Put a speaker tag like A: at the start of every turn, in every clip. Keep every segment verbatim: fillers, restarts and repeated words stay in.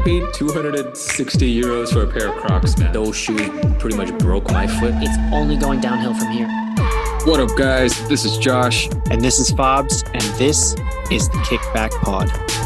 A: paid two hundred sixty euros for a pair of Crocs, man. Those shoes pretty much broke my foot.
B: It's only going downhill from here.
A: What up, guys? This is Josh.
C: And this is Fobs, and this is the Kickback Pod.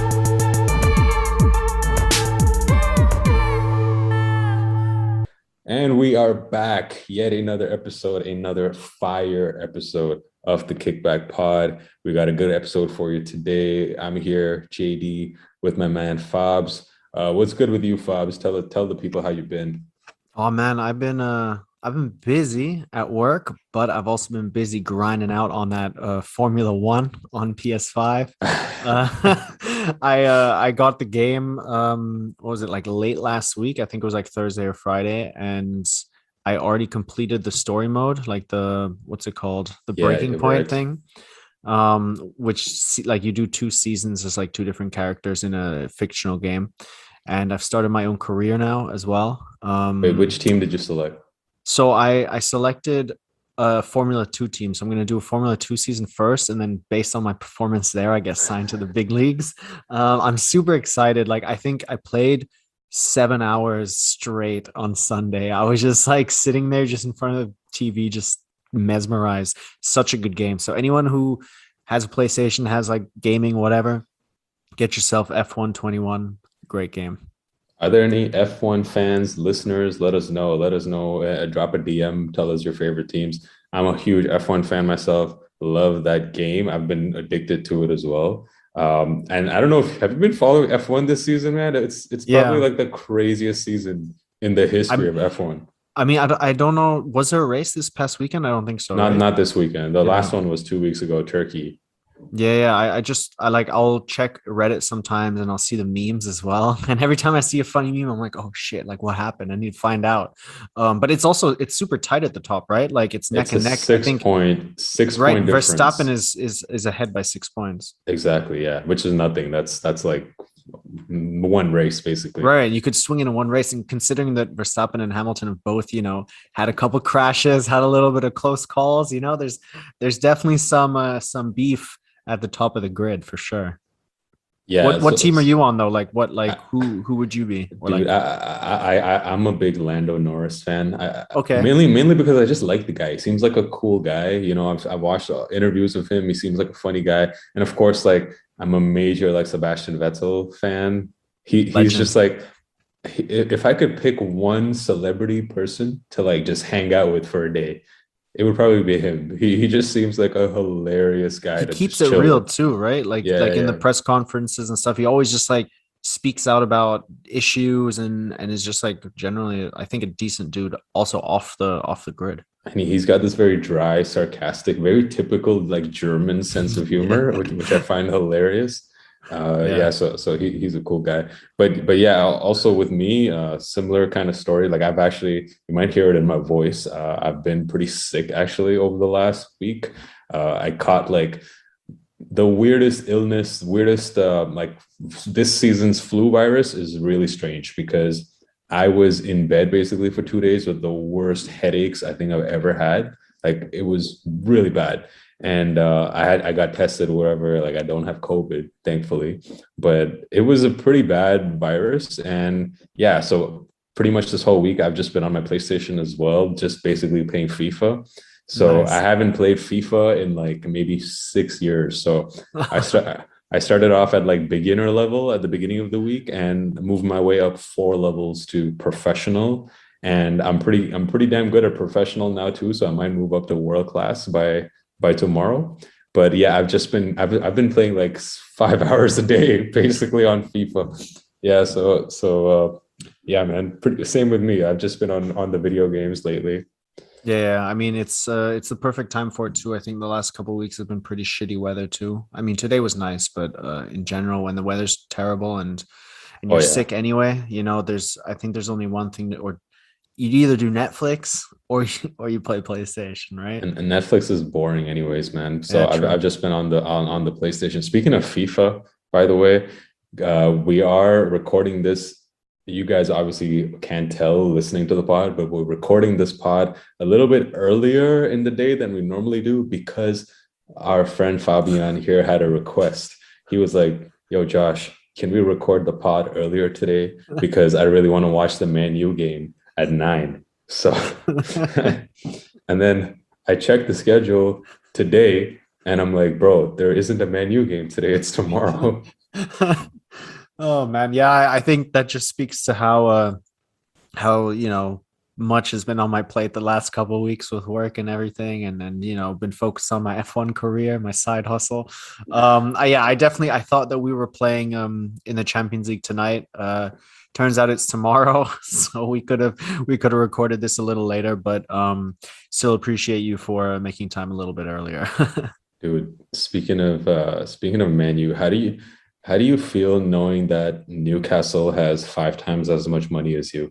D: And we are back. Yet another episode, another fire episode of the Kickback Pod. We got a good episode for you today. I'm here, J D, with my man Fobs. Uh, what's good with you, Fobs? Tell tell the people how you've been.
C: Oh man, I've been uh I've been busy at work, but I've also been busy grinding out on that uh, Formula One on P S five. uh, I uh, I got the game. Um, what was it, like late last week? I think it was like Thursday or Friday, and I already completed the story mode, like the what's it called, the
D: Yeah,
C: breaking point
D: right.
C: thing. Um, which se- like you do two seasons as like two different characters in a fictional game, and I've started my own career now as well. Um,
D: Wait, which team did you select?
C: So I I selected a Formula Two team. So I'm going to do a Formula Two season first, and then based on my performance there, I get signed to the big leagues. Um, I'm super excited. Like I think I played seven hours straight on Sunday. I was just like sitting there, just in front of the T V, just mesmerized. Such a good game. So anyone who has a PlayStation, has like gaming, whatever, get yourself F one twenty-one. Great game.
D: Are there any F one fans, listeners? Let us know. Let us know. Uh, drop a D M. Tell us your favorite teams. I'm a huge F one fan myself. Love that game. I've been addicted to it as well. Um, and I don't know if have you been following F one this season, man? It's it's probably
C: Yeah.
D: like the craziest season in the history
C: I'm-
D: of F one.
C: I mean, I, don't- I don't know. Was there a race this past weekend? I don't think so.
D: Not
C: right?
D: not this weekend. The
C: Yeah.
D: last one was two weeks ago, Turkey.
C: Yeah, yeah. I, I just I like I'll check Reddit sometimes and I'll see the memes as well. And every time I see a funny meme, I'm like, oh shit, like what happened? I need to find out. Um, but it's also it's super tight at the top, right? Like it's neck
D: It's
C: and
D: a
C: neck.
D: six
C: I think
D: point six
C: right.
D: point difference.
C: Verstappen is is is ahead by six points.
D: Exactly, yeah. Which is nothing. That's that's like one race basically.
C: Right. You could swing in one race, and considering that Verstappen and Hamilton have both, you know, had a couple crashes, had a little bit of close calls, you know, there's there's definitely some uh, some beef at the top of the grid for sure.
D: Yeah.
C: what what
D: so-
C: team are you on though? Like what like who who would you be? Or
D: Dude,
C: like,
D: I, I, I, I'm a big Lando Norris fan. I, I-
C: Okay.
D: Mainly, mainly because I just like the guy. He seems like a cool guy. You know, I've, I've watched uh, interviews with him. He seems like a funny guy. And of course, like I'm a major like Sebastian Vettel fan. He he's
C: Legend.
D: just like, he- if I could pick one celebrity person to like just hang out with for a day, it would probably be him. He he just seems like a hilarious guy.
C: he
D: to
C: keeps
D: just
C: it
D: chill
C: real
D: with.
C: too, right? Like
D: Yeah,
C: like in the
D: yeah.
C: press conferences and stuff, he always just like speaks out about issues and and is just like generally, I think, a decent dude. Also off the off the grid.
D: And he- he's got this very dry, sarcastic, very typical like German sense of humor, which, which I find hilarious. Uh,
C: Yeah.
D: yeah. so so he, he's a cool guy. But but yeah, also with me, uh, similar kind of story. Like I've actually, you might hear it in my voice. Uh, I've been pretty sick actually over the last week. Uh, I caught like the weirdest illness, weirdest uh, like this season's flu virus is really strange because I was in bed basically for two days with the worst headaches I think I've ever had. Like it was really bad. And uh, I had I got tested, whatever. Like I don't have COVID, thankfully, but it was a pretty bad virus. And yeah, so pretty much this whole week I've just been on my PlayStation as well, just basically playing FIFA. So
C: Nice.
D: I haven't played FIFA in like maybe six years. So I start. I started off at like beginner level at the beginning of the week and moved my way up four levels to professional. And I'm pretty, I'm pretty damn good at professional now too. So I might move up to world class by by tomorrow. But yeah, I've just been, I've I've been playing like five hours a day basically on FIFA. Yeah, so so uh, yeah, man, pretty, same with me. I've just been on on the video games lately.
C: Yeah, I mean it's uh it's the perfect time for it too. I think the last couple of weeks have been pretty shitty weather too. I mean today was nice, but uh in general when the weather's terrible and and
D: Oh,
C: you're
D: yeah.
C: sick anyway, you know, there's I think there's only one thing that, or you'd either do Netflix or you, or you play PlayStation, right?
D: And, and Netflix is boring anyways, man. So
C: Yeah,
D: I've,
C: true.
D: I've just been on the on, on the PlayStation. Speaking of FIFA, by the way, uh, we are recording this. You guys obviously can't tell listening to the pod, but we're recording this pod a little bit earlier in the day than we normally do because our friend Fabian here had a request. He was like, yo, Josh, can we record the pod earlier today? Because I really want to watch the Man U game at nine. So, and then I checked the schedule today and I'm like, bro, there isn't a Man U game today. It's tomorrow.
C: Oh man, yeah, I, I think that just speaks to how uh how you know much has been on my plate the last couple of weeks with work and everything, and then you know been focused on my F one career, my side hustle. Um, I, yeah, I definitely I thought that we were playing um in the Champions League tonight. Uh, turns out it's tomorrow, so we could have we could have recorded this a little later, but um, still appreciate you for making time a little bit earlier.
D: Dude, speaking of uh, speaking of Man U, how do you how do you feel knowing that Newcastle has five times as much money as you?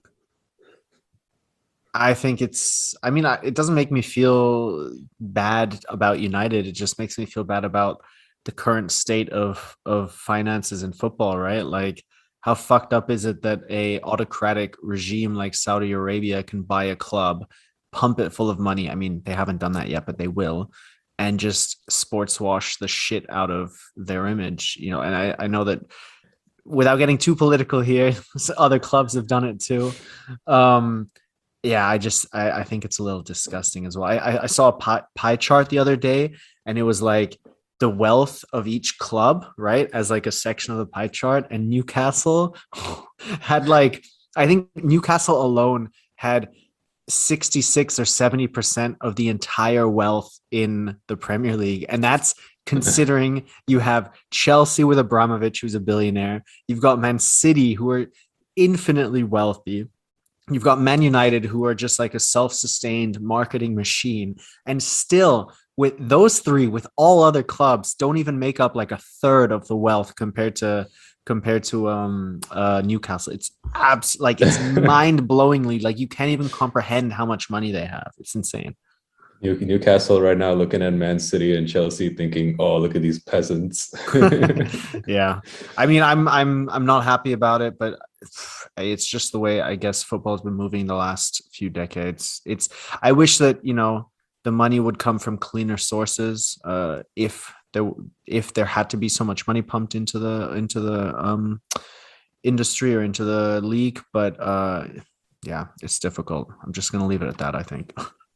C: I think it's, I mean, I, it doesn't make me feel bad about United. It just makes me feel bad about the current state of, of finances in football, right? Like, how fucked up is it that a autocratic regime like Saudi Arabia can buy a club, pump it full of money? I mean, they haven't done that yet, but they will, and just sports wash the shit out of their image, you know? And I, I know that without getting too political here, other clubs have done it too. Um, Yeah, I just I, I think it's a little disgusting as well. I I saw a pie, pie chart the other day, and it was like the wealth of each club, right, as like a section of the pie chart. And Newcastle had like, I think Newcastle alone had sixty-six or seventy percent of the entire wealth in the Premier League, and that's considering you have Chelsea with Abramovich, who's a billionaire. You've got Man City, who are infinitely wealthy. You've got Man United, who are just like a self-sustained marketing machine. And still, with those three, with all other clubs, don't even make up like a third of the wealth compared to compared to um uh Newcastle. It's abs like it's mind-blowingly, like you can't even comprehend how much money they have. It's insane.
D: New- Newcastle right now looking at Man City and Chelsea thinking, oh, look at these peasants.
C: Yeah. I mean, I'm I'm I'm not happy about it, but it's just the way I guess football has been moving the last few decades. It's I wish that, you know, the money would come from cleaner sources. Uh, if there if there had to be so much money pumped into the into the um industry or into the league, but uh, yeah, it's difficult. I'm just gonna leave it at that, I think.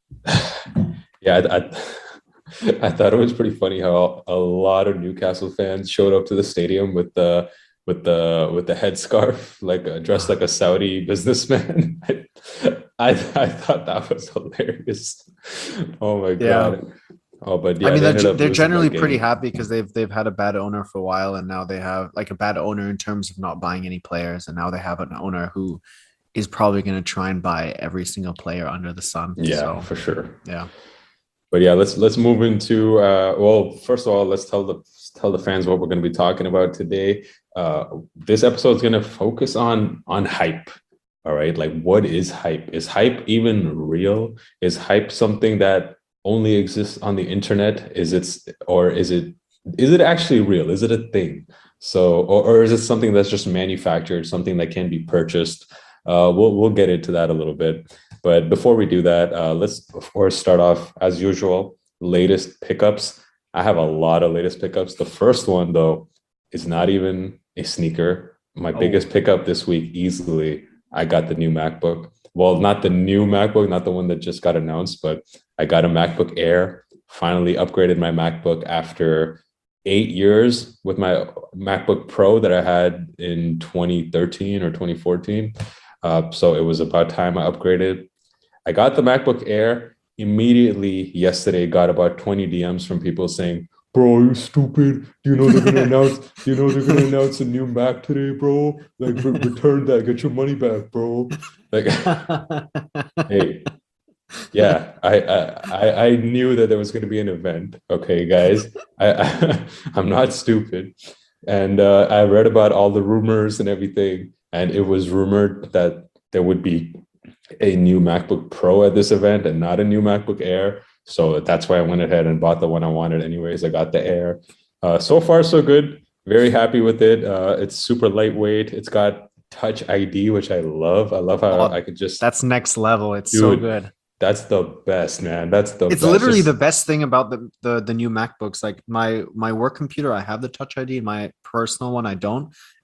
D: Yeah, I, I, I thought it was pretty funny how a lot of Newcastle fans showed up to the stadium with the with the with the headscarf, like uh, dressed like a Saudi businessman. I, I I thought that was hilarious. Oh my god.
C: Yeah.
D: Oh, but yeah,
C: I mean,
D: they
C: they're,
D: ended up
C: they're
D: losing
C: generally
D: that
C: pretty
D: game.
C: happy because they've they've had a bad owner for a while, and now they have like a bad owner in terms of not buying any players, and now they have an owner who is probably going to try and buy every single player under the sun.
D: Yeah,
C: So,
D: for sure.
C: yeah.
D: But yeah, let's let's move into uh well, first of all, let's tell the tell the fans what we're going to be talking about today. Uh this episode is going to focus on on hype. All right, like what is hype? Is hype even real? Is hype something that only exists on the internet? Is it or is it is it actually real? Is it a thing? So or, or is it something that's just manufactured, something that can be purchased? Uh we'll we'll get into that a little bit. But before we do that, uh, let's of course start off as usual, latest pickups. I have a lot of latest pickups. The first one though is not even a sneaker. My
C: Oh.
D: biggest pickup this week easily, I got the new MacBook. Well, not the new MacBook, not the one that just got announced, but I got a MacBook Air. Finally upgraded my MacBook after eight years with my MacBook Pro that I had in twenty thirteen or twenty fourteen. Uh, so it was about time I upgraded. I got the MacBook Air immediately yesterday, got about twenty D Ms from people saying, bro, are you stupid? Do you know they're gonna announce, do you know they're gonna announce a new Mac today, bro? Like re- return that, get your money back, bro. Like hey, yeah, I, I I I knew that there was gonna be an event. Okay, guys. I, I I'm not stupid. And uh, I read about all the rumors and everything, and it was rumored that there would be a new MacBook Pro at this event and not a new MacBook Air. So that's why I went ahead and bought the one I wanted anyways. I got the Air. Uh, so far, so good. Very happy with it. Uh, it's super lightweight. It's got Touch I D, which I love. I love how
C: Oh,
D: I could just...
C: That's next level. It's so
D: Dude,
C: good.
D: That's the best, man. That's the
C: It's
D: best.
C: literally
D: Just-
C: the best thing about the, the the new MacBooks. Like my my work computer, I have the Touch I D. My personal one, I don't.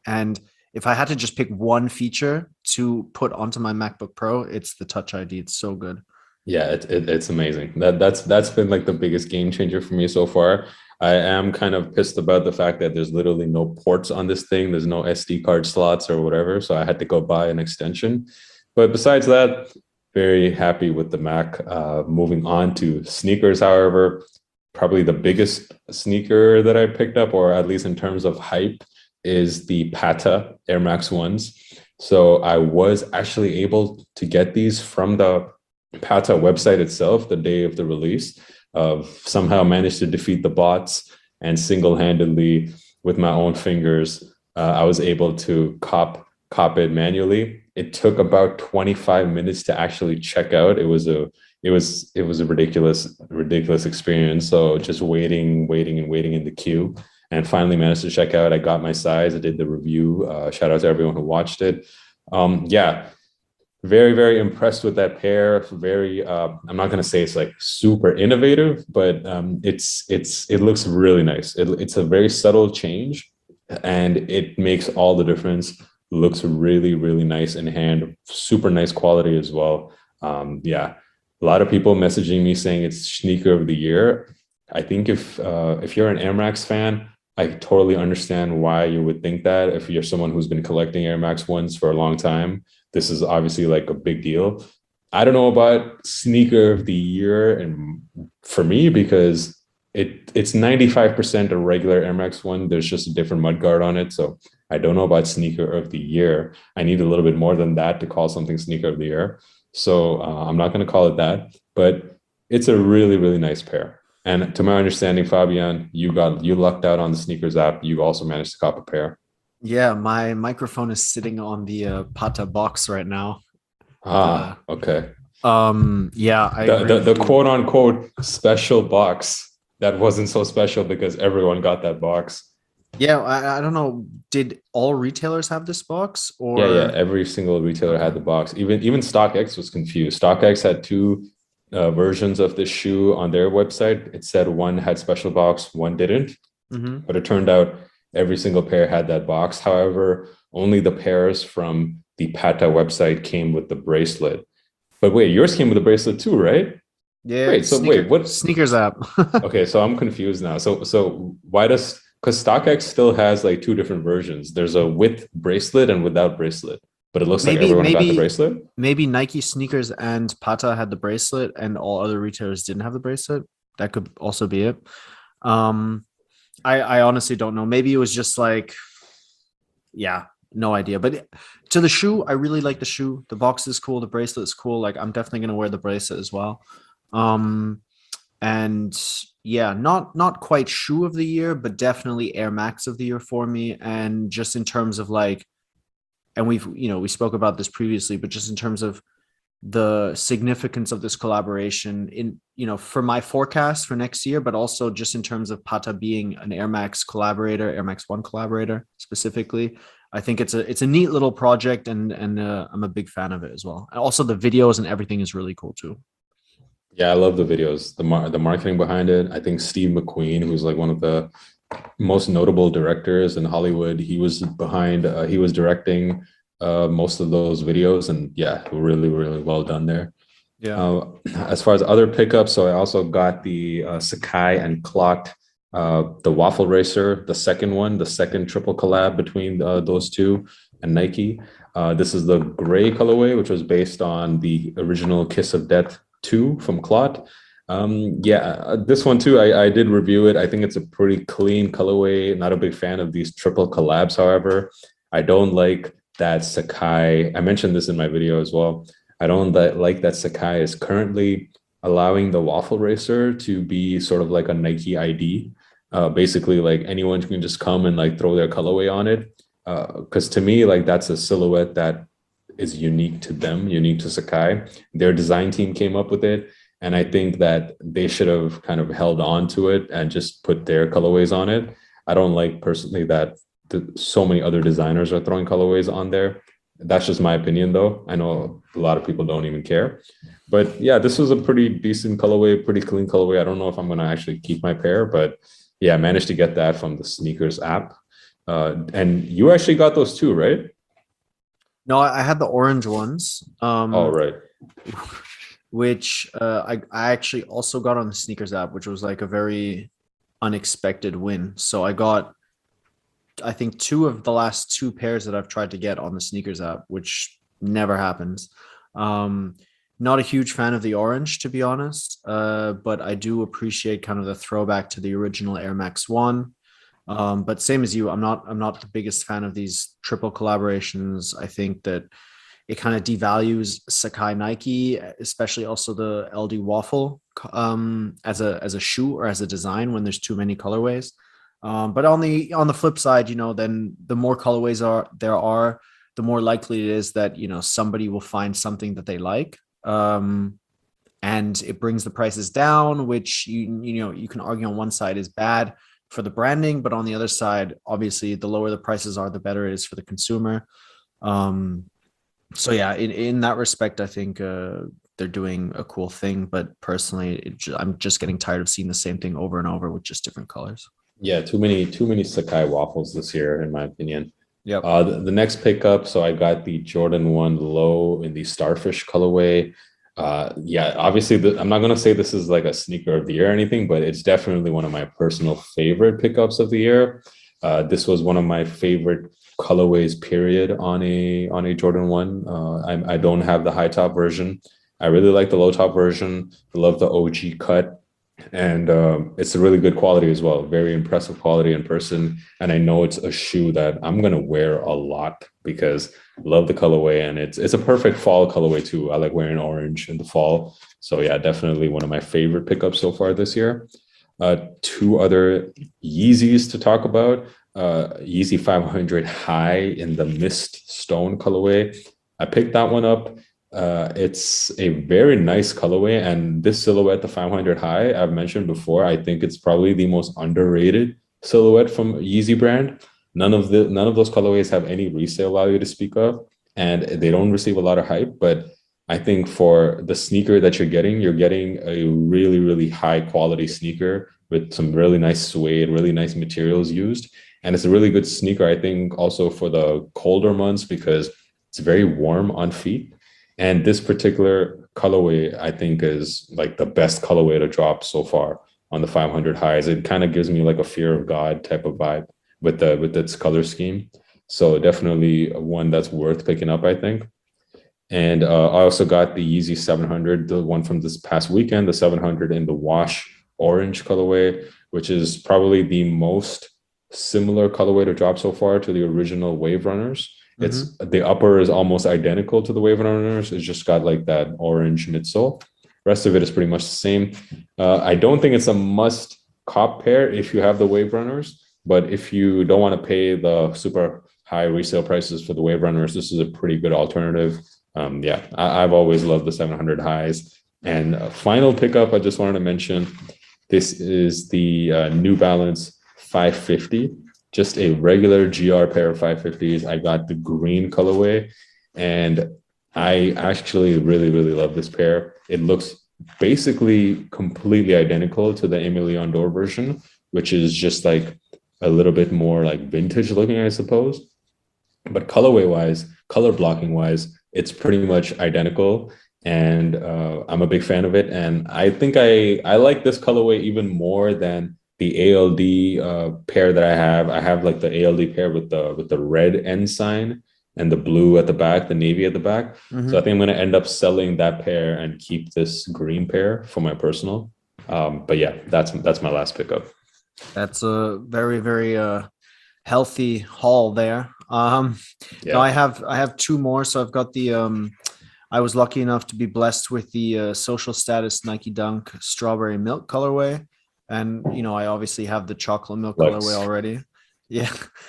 C: And if I had to just pick one feature to put onto my MacBook Pro, it's the Touch I D. It's so good.
D: Yeah, it, it, it's amazing. That that's that's been like the biggest game changer for me so far. I am kind of pissed about the fact that there's literally no ports on this thing. There's no S D card slots or whatever. So I had to go buy an extension. But besides that, very happy with the Mac. Uh, moving on to sneakers, however, probably the biggest sneaker that I picked up, or at least in terms of hype, is the Pata Air Max ones. So I was actually able to get these from the Pata website itself the day of the release. Uh, somehow managed to defeat the bots, and single-handedly with my own fingers, uh, I was able to cop cop it manually. It took about twenty-five minutes to actually check out. It was a it was it was a ridiculous ridiculous experience. So just waiting, waiting, and waiting in the queue, and finally managed to check out. I got my size. I did the review. Uh, shout out to everyone who watched it. Um, yeah. Very, very impressed with that pair. Very, uh, I'm not going to say it's like super innovative, but um, it's it's it looks really nice. It, it's a very subtle change, and it makes all the difference. Looks really, really nice in hand. Super nice quality as well. Um, yeah, a lot of people messaging me saying it's sneaker of the year. I think if uh, if you're an Air Max fan, I totally understand why you would think that. If you're someone who's been collecting Air Max ones for a long time, this is obviously like a big deal. I don't know about sneaker of the year, and for me, because it it's ninety-five percent a regular Air Max one. There's just a different mudguard on it. So I don't know about sneaker of the year. I need a little bit more than that to call something sneaker of the year. So uh, I'm not going to call it that, but it's a really, really nice pair. And to my understanding, Fabian, you got you lucked out on the sneakers app. You also managed to cop a pair.
C: Yeah, my microphone is sitting on the uh, Pata box right now.
D: Ah, uh, okay.
C: Um, yeah, I
D: the, the, the quote unquote special box that wasn't so special because everyone got that box.
C: Yeah, I, I don't know. Did all retailers have this box? Or
D: yeah, yeah, every single retailer had the box. Even even StockX was confused. StockX had two uh, versions of the shoe on their website. It said one had special box, one didn't. Mm-hmm. But it turned out every single pair had that box. However, only the pairs from the Pata website came with the bracelet. But wait, yours came with the bracelet too, right?
C: Yeah.
D: Wait, so
C: sneaker,
D: wait, what
C: sneakers app?
D: Okay, so I'm confused now. So so why does because StockX still has like two different versions. There's a with bracelet and without bracelet, but it looks maybe, like everyone maybe, got the bracelet.
C: Maybe Nike sneakers and Pata had the bracelet, and all other retailers didn't have the bracelet. That could also be it. Um, I, I honestly don't know. Maybe it was just like, yeah, no idea. But to the shoe, I really like the shoe. The box is cool. The bracelet is cool. Like I'm definitely gonna wear the bracelet as well. Um, and yeah, not not quite shoe of the year, but definitely Air Max of the year for me. And just in terms of like, and we've you know we spoke about this previously, but just in terms of the significance of this collaboration in, you know, for my forecast for next year, but also just in terms of Pata being an Air Max collaborator, Air Max One collaborator specifically. I think it's a it's a neat little project, and and uh, I'm a big fan of it as well. And also the videos and everything is really cool too.
D: Yeah, I love the videos, the mar- the marketing behind it. I think Steve McQueen, who's like one of the most notable directors in Hollywood, he was behind, uh, he was directing uh, most of those videos, and yeah, really, really well done there.
C: Yeah.
D: Uh, as far as other pickups, so I also got the uh, Sacai and Clocked, uh, the Waffle Racer, the second one, the second triple collab between uh, those two and Nike. Uh, this is the gray colorway, which was based on the original Kiss of Death two from Clot. Um, yeah, this one too, I, I did review it. I think it's a pretty clean colorway. Not a big fan of these triple collabs, however. I don't like that Sacai, I mentioned this in my video as well. I don't like that Sacai is currently allowing the Waffle Racer to be sort of like a Nike I D. Uh, basically, like anyone can just come and like throw their colorway on it. Because uh, to me, like that's a silhouette that is unique to them, unique to Sacai. Their design team came up with it. And I think that they should have kind of held on to it and just put their colorways on it. I don't like personally that the, so many other designers are throwing colorways on there. That's just my opinion, though. I know a lot of people don't even care. But yeah, this was a pretty decent colorway, pretty clean colorway. I don't know if I'm going to actually keep my pair, but yeah, I managed to get that from the sneakers app. Uh, and you actually got those too, right?
C: No, I I had the orange ones.
D: Oh,
C: Um,
D: right.
C: which uh, I I actually also got on the sneakers app, which was like a very unexpected win. So I got I think two of the last two pairs that I've tried to get on the sneakers app, which never happens. Um, Not a huge fan of the orange, to be honest, uh, but I do appreciate kind of the throwback to the original Air Max One. Um, but same as you, I'm not I'm not the biggest fan of these triple collaborations. I think that it kind of devalues Sakai Nike, especially also the L D Waffle um, as a as a shoe or as a design when there's too many colorways. Um, but on the on the flip side, you know, then the more colorways are there are, the more likely it is that you know somebody will find something that they like, um, and it brings the prices down, which you you know you can argue on one side is bad for the branding, but on the other side, obviously, the lower the prices are, the better it is for the consumer. Um, so yeah, in, in that respect, I think uh, they're doing a cool thing. But personally, it, ju- I'm just getting tired of seeing the same thing over and over with just different colors.
D: Yeah, too many too many Sakai waffles this year, in my opinion.
C: Yep.
D: Uh, the, the next pickup, so I got the Jordan one Low in the Starfish colorway. Uh, yeah, obviously, the, I'm not gonna say this is like a sneaker of the year or anything, but it's definitely one of my personal favorite pickups of the year. Uh, this was one of my favorite colorways, period, on a on a Jordan one. Uh, I, I don't have the high top version. I really like the low top version. I love the O G cut, and um, it's a really good quality as well. Very impressive quality in person, and I know it's a shoe that I'm gonna wear a lot because I love the colorway, and it's it's a perfect fall colorway too. I like wearing orange in the fall, so yeah, definitely one of my favorite pickups so far this year. Uh, two other Yeezys to talk about. Uh, Yeezy five hundred High in the Mist Stone colorway. I picked that one up. Uh, it's a very nice colorway, and this silhouette, the five hundred High, I've mentioned before. I think it's probably the most underrated silhouette from Yeezy brand. None of the none of those colorways have any resale value to speak of, and they don't receive a lot of hype. But I think for the sneaker that you're getting, you're getting a really, really high quality sneaker with some really nice suede, really nice materials used. And it's a really good sneaker, I think, also for the colder months because it's very warm on feet. And this particular colorway, I think, is like the best colorway to drop so far on the five hundred Highs. It kind of gives me like a fear of God type of vibe with the with its color scheme. So definitely one that's worth picking up, I think. And uh, I also got the Yeezy seven hundred, the one from this past weekend, the seven hundred in the wash orange colorway, which is probably the most similar colorway to drop so far to the original Wave Runners. It's
C: Mhm.
D: the upper is almost identical to the Wave Runners. It's just got like that orange midsole. Rest of it is pretty much the same. Uh, I don't think it's a must cop pair if you have the Wave Runners, but if you don't want to pay the super high resale prices for the Wave Runners, this is a pretty good alternative. Um, yeah, I, I've always loved the seven hundred Highs. And uh, final pickup, I just wanted to mention, this is the uh, New Balance five fifty, just a regular G R pair of five fifties. I got the green colorway, and I actually really, really love this pair. It looks basically completely identical to the Emilion Dor version, which is just like a little bit more like vintage looking, I suppose. But colorway wise, color blocking wise, it's pretty much identical. And uh, I'm a big fan of it. And I think I, I like this colorway even more than the A L D uh, pair that I have. I have like the A L D pair with the with the red end sign and the blue at the back, the navy at the back.
C: Mhm.
D: So I think I'm going to end up selling that pair and keep this green pair for my personal. Um, but yeah, that's that's my last pickup.
C: That's a very, very uh healthy haul there. Um, no,
D: Yeah,
C: I have I have two more. So I've got the um, I was lucky enough to be blessed with the uh, social status Nike Dunk strawberry milk colorway, and you know I obviously have the chocolate milk
D: Flex.
C: colorway already. Yeah,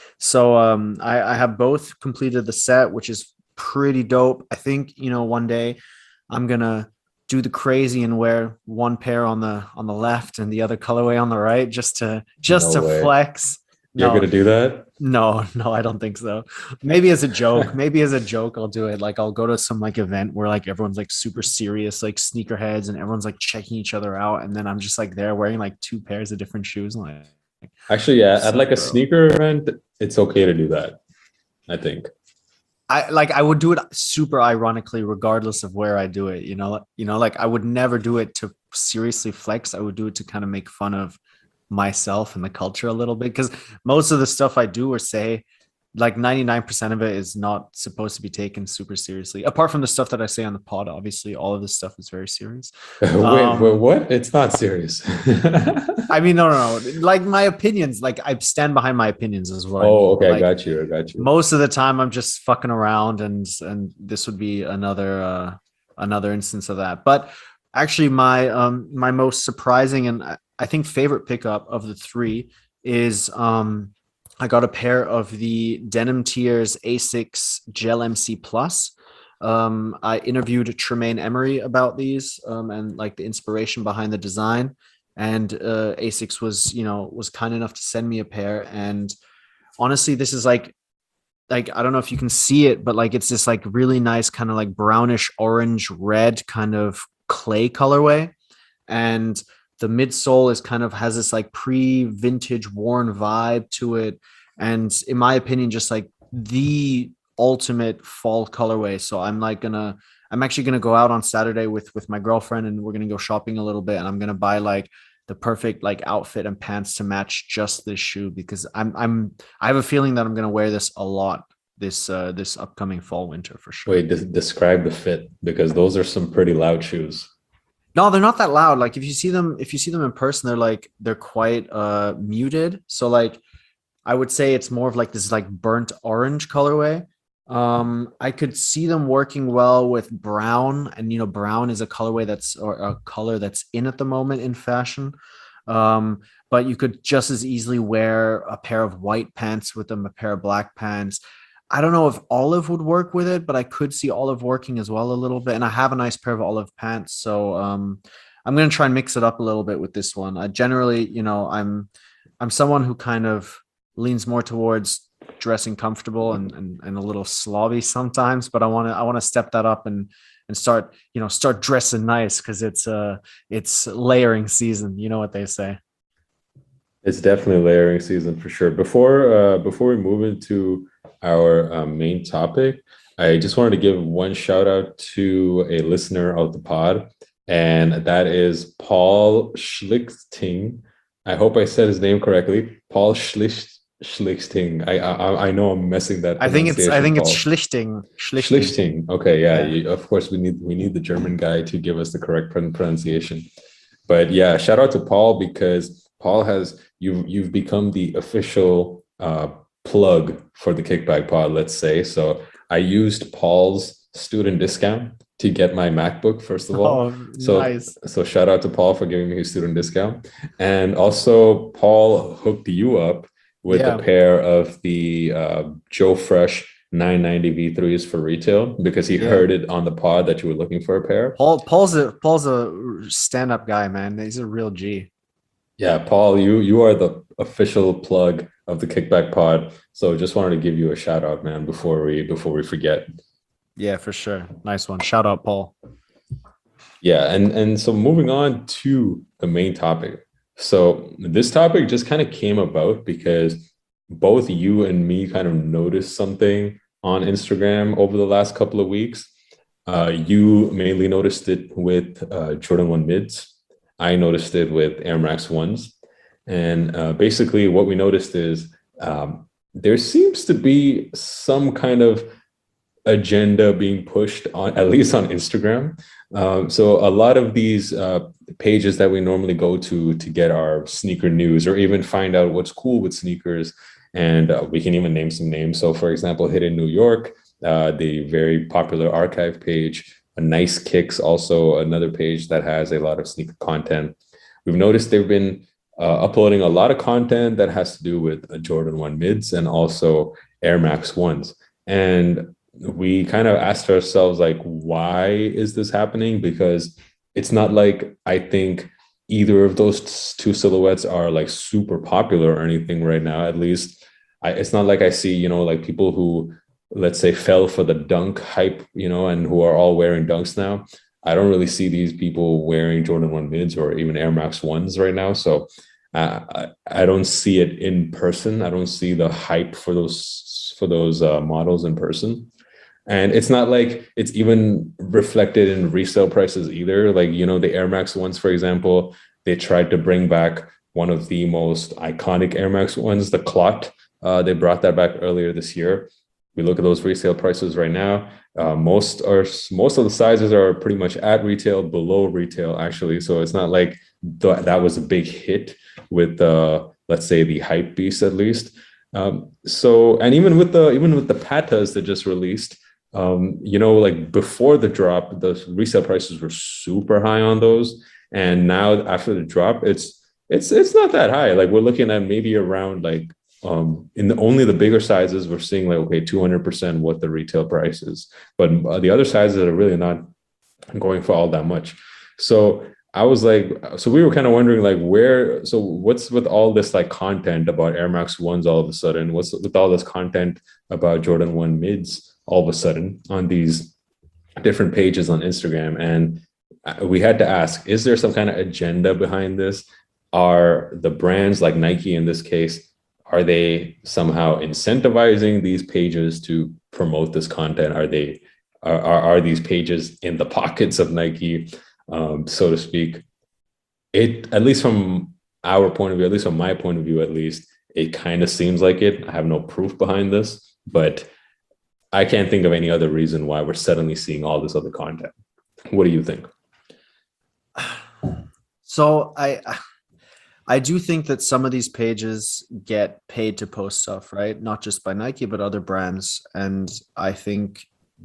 C: so um, I, I have both completed the set, which is pretty dope. I think you know one day I'm gonna do the crazy and wear one pair on the on the left and the other colorway on the right, just to just
D: No
C: to
D: way.
C: flex.
D: You're
C: No,
D: gonna do that?
C: no, no, I don't think so. Maybe as a joke, maybe as a joke, I'll do it. Like I'll go to some like event where like everyone's like super serious, like sneakerheads, and everyone's like checking each other out, and then I'm just like there wearing like two pairs of different shoes. I'm like,
D: Actually, yeah, at
C: So
D: like a
C: bro.
D: sneaker event, it's okay to do that, I think.
C: I like I would do it super ironically, regardless of where I do it. You know, you know, like I would never do it to seriously flex. I would do it to kind of make fun of myself and the culture a little bit because most of the stuff I do or say, like ninety-nine percent of it is not supposed to be taken super seriously. Apart from the stuff that I say on the pod, obviously, all of this stuff is very serious.
D: Wait, wait,
C: Um,
D: what? It's not serious.
C: I mean, no, no, no. Like my opinions, like I stand behind my opinions is what I
D: Oh,
C: mean. But
D: okay, I
C: like
D: got you. I got you.
C: most of the time I'm just fucking around and and this would be another uh another instance of that. But actually my um my most surprising and I I think favorite pickup of the three is um I got a pair of the Denim Tears Asics Gel M C Plus. Um, I interviewed Tremaine Emery about these um, and like the inspiration behind the design. And uh, Asics was, you know, was kind enough to send me a pair. And honestly, this is like like I don't know if you can see it, but like it's this like really nice kind of like brownish orange red kind of clay colorway, and the midsole is kind of has this like pre-vintage worn vibe to it, and in my opinion, just like the ultimate fall colorway. So I'm like gonna I'm actually gonna go out on Saturday with with my girlfriend, and we're gonna go shopping a little bit, and I'm gonna buy like the perfect like outfit and pants to match just this shoe because I'm I'm I have a feeling that I'm gonna wear this a lot this uh this upcoming fall winter for sure.
D: Wait, de- describe the fit because those are some pretty loud shoes.
C: No, they're not that loud. Like if you see them, if you see them in person, they're like they're quite uh muted. So like I would say it's more of like this like burnt orange colorway. Um, I could see them working well with brown, and you know, brown is a colorway that's or a color that's in at the moment in fashion. Um, but you could just as easily wear a pair of white pants with them, a pair of black pants. I don't know if olive would work with it, but I could see olive working as well a little bit. And I have a nice pair of olive pants, so um, I'm gonna try and mix it up a little bit with this one. I generally, you know, I'm I'm someone who kind of leans more towards dressing comfortable and and, and a little slobby sometimes, but I want to I want to step that up and and start, you know, start dressing nice because it's uh it's layering season. You know what they say.
D: It's definitely layering season for sure. Before uh, before we move into our um, main topic, I just wanted to give one shout out to a listener of the pod, and that is Paul Schlichting. I hope I said his name correctly. Paul Schlicht Schlichting. I, I I know I'm messing that.
C: I think it's I think it's
D: Paul.
C: schlichting. Schlichting.
D: Schlichting. Okay, yeah.
C: Yeah.
D: You, of course, we need we need the German guy to give us the correct pron- pronunciation. But yeah, shout out to Paul because Paul has you've you've become the official uh, plug for the Kickback Pod. Let's say so. I used Paul's student discount to get my MacBook first of all.
C: Oh,
D: So
C: nice.
D: so shout out to Paul for giving me his student discount, and also Paul hooked you up with
C: Yeah.
D: a pair of the uh, Joe Fresh nine ninety V threes for retail because he
C: Yeah.
D: heard it on the pod that you were looking for a pair.
C: Paul Paul's a Paul's a stand-up guy, man. He's a real G.
D: Yeah, Paul, you you are the official plug of the Kickback Pod. So just wanted to give you a shout out, man, before we before we forget.
C: Yeah, for sure. Nice one. Shout out, Paul.
D: Yeah, and and so moving on to the main topic. So this topic just kind of came about because both you and me kind of noticed something on Instagram over the last couple of weeks. Uh, you mainly noticed it with uh, Jordan one mids. I noticed it with Air Max ones. And uh, basically what we noticed is um, there seems to be some kind of agenda being pushed on, at least on Instagram. Um, so a lot of these uh, pages that we normally go to to get our sneaker news or even find out what's cool with sneakers, and uh, we can even name some names. So for example, Hidden New York, uh, the very popular archive page, a Nice Kicks, also another page that has a lot of sneaker content. We've noticed they've been uh, uploading a lot of content that has to do with uh, Jordan one mids and also Air Max ones. And we kind of asked ourselves, like, why is this happening? Because it's not like I think either of those two silhouettes are like super popular or anything right now. At least I, it's not like I see, you know, like people who, let's say, fell for the dunk hype, you know, and who are all wearing dunks now. I don't really see these people wearing Jordan one mids or even Air Max ones right now. So I, I I don't see it in person. I don't see the hype for those for those uh, models in person. And it's not like it's even reflected in resale prices either. Like, you know, the Air Max ones, for example, they tried to bring back one of the most iconic Air Max ones, the Clot. Uh, they brought that back earlier this year. We look at those resale prices right now. Uh, most are most of the sizes are pretty much at retail, below retail, actually. So it's not like th- that was a big hit with the, let's say, the hype beast at least. Um, so, and even with the even with the Patas that just released, um, you know, like before the drop, the resale prices were super high on those, and now after the drop, it's it's it's not that high. Like we're looking at maybe around like um, in the only the bigger sizes, we're seeing like okay, two hundred percent what the retail price is, but the other sizes are really not going for all that much. So I was like, so we were kind of wondering like where, so what's with all this like content about Air Max ones all of a sudden? What's with all this content about Jordan one mids all of a sudden on these different pages on Instagram? And we had to ask, is there some kind of agenda behind this? Are the brands like Nike in this case, are they somehow incentivizing these pages to promote this content? Are they, are, are these pages in the pockets of Nike? Um, so to speak? It, at least from our point of view, at least from my point of view, at least, it kind of seems like it. I have no proof behind this, but I can't think of any other reason why we're suddenly seeing all this other content. What do you think?
C: So I, I do think that some of these pages get paid to post stuff, right? Not just by Nike, but other brands. And I think,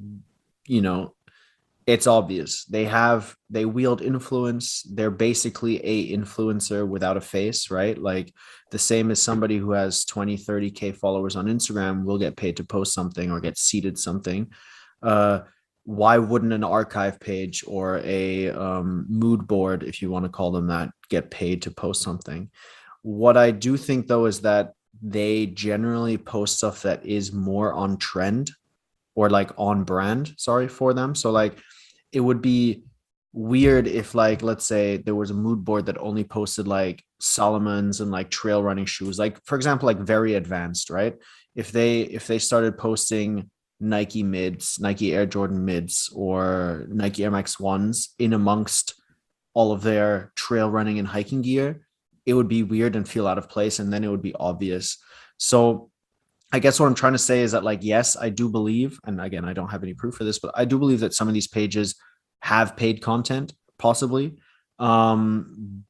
C: you know, it's obvious they have they wield influence. They're basically a influencer without a face, right? Like the same as somebody who has twenty, thirty K followers on Instagram will get paid to post something or get seeded something. Uh, why wouldn't an archive page or a um, mood board, if you want to call them that, get paid to post something? What I do think though is that they generally post stuff that is more on trend or like on brand, sorry, for them. So like it would be weird if like, let's say there was a mood board that only posted like Salomon's and like trail running shoes, like for example, like very advanced, right? If they, if they started posting Nike mids, Nike Air Jordan mids or Nike Air Max ones in amongst all of their trail running and hiking gear, it would be weird and feel out of place. And then it would be obvious. So I guess what I'm trying to say is that, like, yes, I do believe, and again, I don't have any proof for this, but I do believe that some of these pages have paid content, possibly. Um,